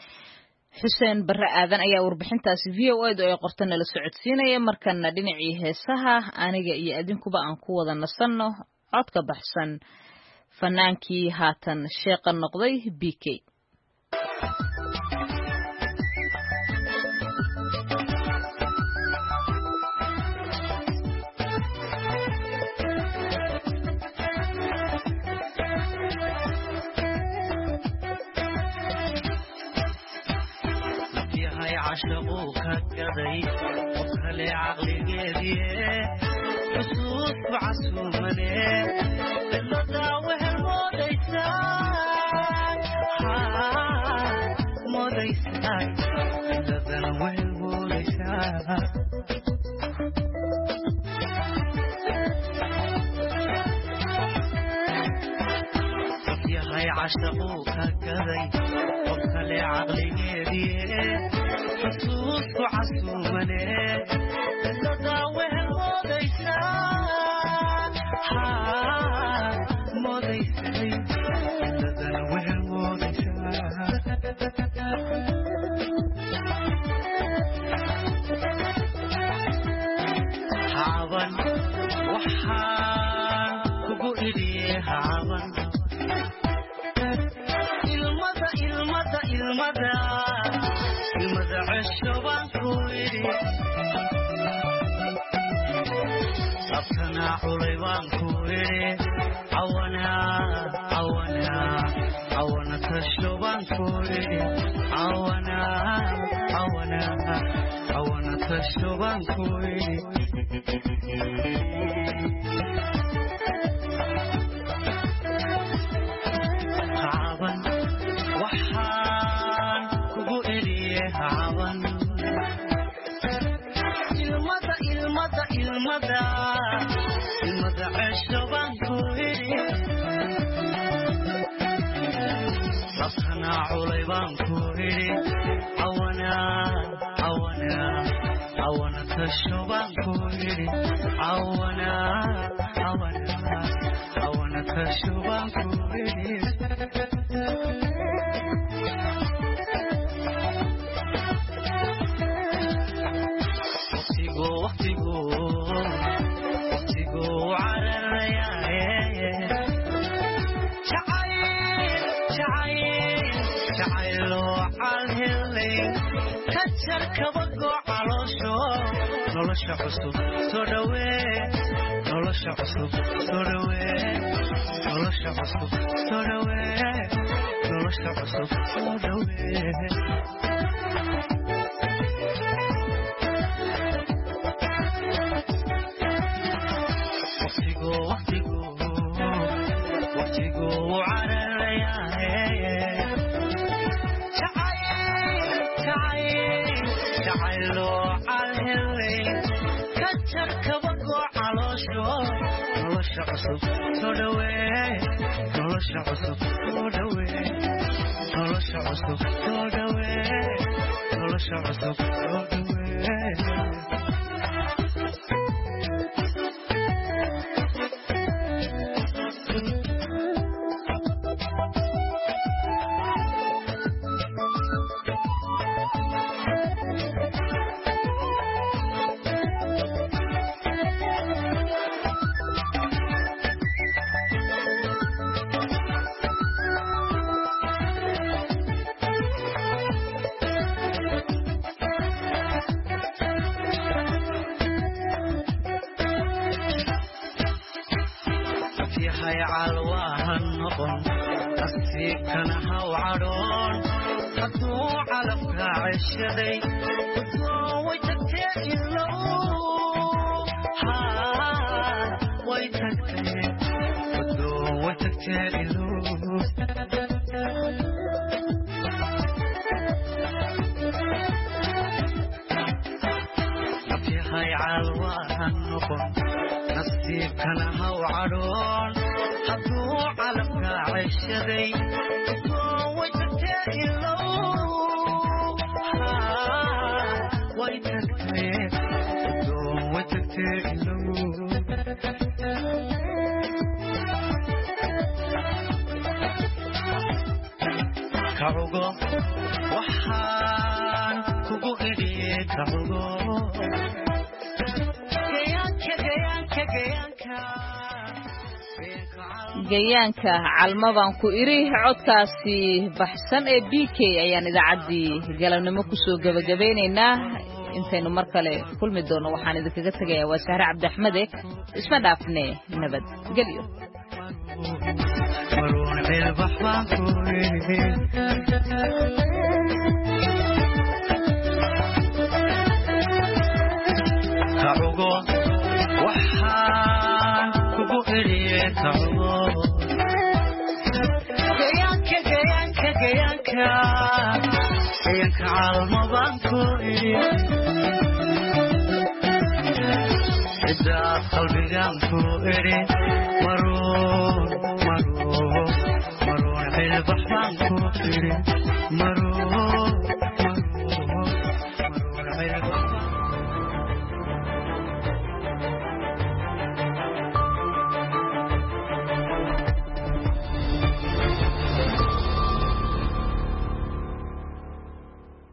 Xuseen Barre Aadan ayaa warbixintaasi V O A da ay qortay nala socodsiinaya. markana dhinacii heesaha aniga iyo adinkuba aan ku wada nasanno codka baxsan fanaankii haatan sheeqa noqday B K. عشقوك هكذي وخلي عقلي قدي حسوس بعسومني اللو داوه الموديسان موديسان اللو داوه الموديسان عشقوك كذي وكل عقلي جديه حسوسك عسومني لداوه الموديسا ها موديسي لداوه الموديسا هاون وحان كوكو إليه هاون المدى المدى المدى المدى عشوان كويري أبتنا حليوان كويري عوانا عوانا عوانا تشوان كويري عوانا عوانا عوانا تشوان كويري عاون وحان كوكو إليه عاون المدى المدى المدى المدى عشوان كويري ربنا عليوان كويري عوانا عوانا عوانا تشوان كويري عوانا عوانا عوانا تشوان كويري وقتيقو وقتيقو وقتيقو على الرياء شعيل شعيل شعيلو على الهلين كتر كبقو علوشو نولش عصب سودوي نولش عصب سودوي نولش عصب سودوي نولش عصب سودوي وقتيقو وقتيقو وقتيقو على الرياء شعيل شعيل شعيلو على الهلين كتر كبقو علوشو نولش عصب سودوي نولش عصب سودوي نولش عصب سودوي نولش عصب سودوي هاي علواها النقن أسيكنا هاو عرون حدو علفك عشدي حدو ويتكتئ اللو ها ويتكتئ حدو ويتكتئ اللو هاي علواها النقن نصيبكنا هاو عرون حدو علفك عشدي حدو ويتكتئ اللو ها ويتكتئ حدو ويتكتئ اللو كعوغو وحان كوكو إليه كعوغو gayaanka calmadan ku iri codkaasi baxsan ee B K ayaan idaacaddii galabnimo ku soo gabagabeynaynaa intaynu mar kale kulmi doono waxaan idinkaga tagayaa waa Sahra Cabdi Axmed isma dhaafne nabad geliyo maroon meel baxbaan ku iri ka'ugo waxaan kugu iriye ka'ugo gayanka gayanka gayanka gayanka calmadan ku iri cidda qalbigan ku iri maroon maroon maroon بحبان كوفري مرو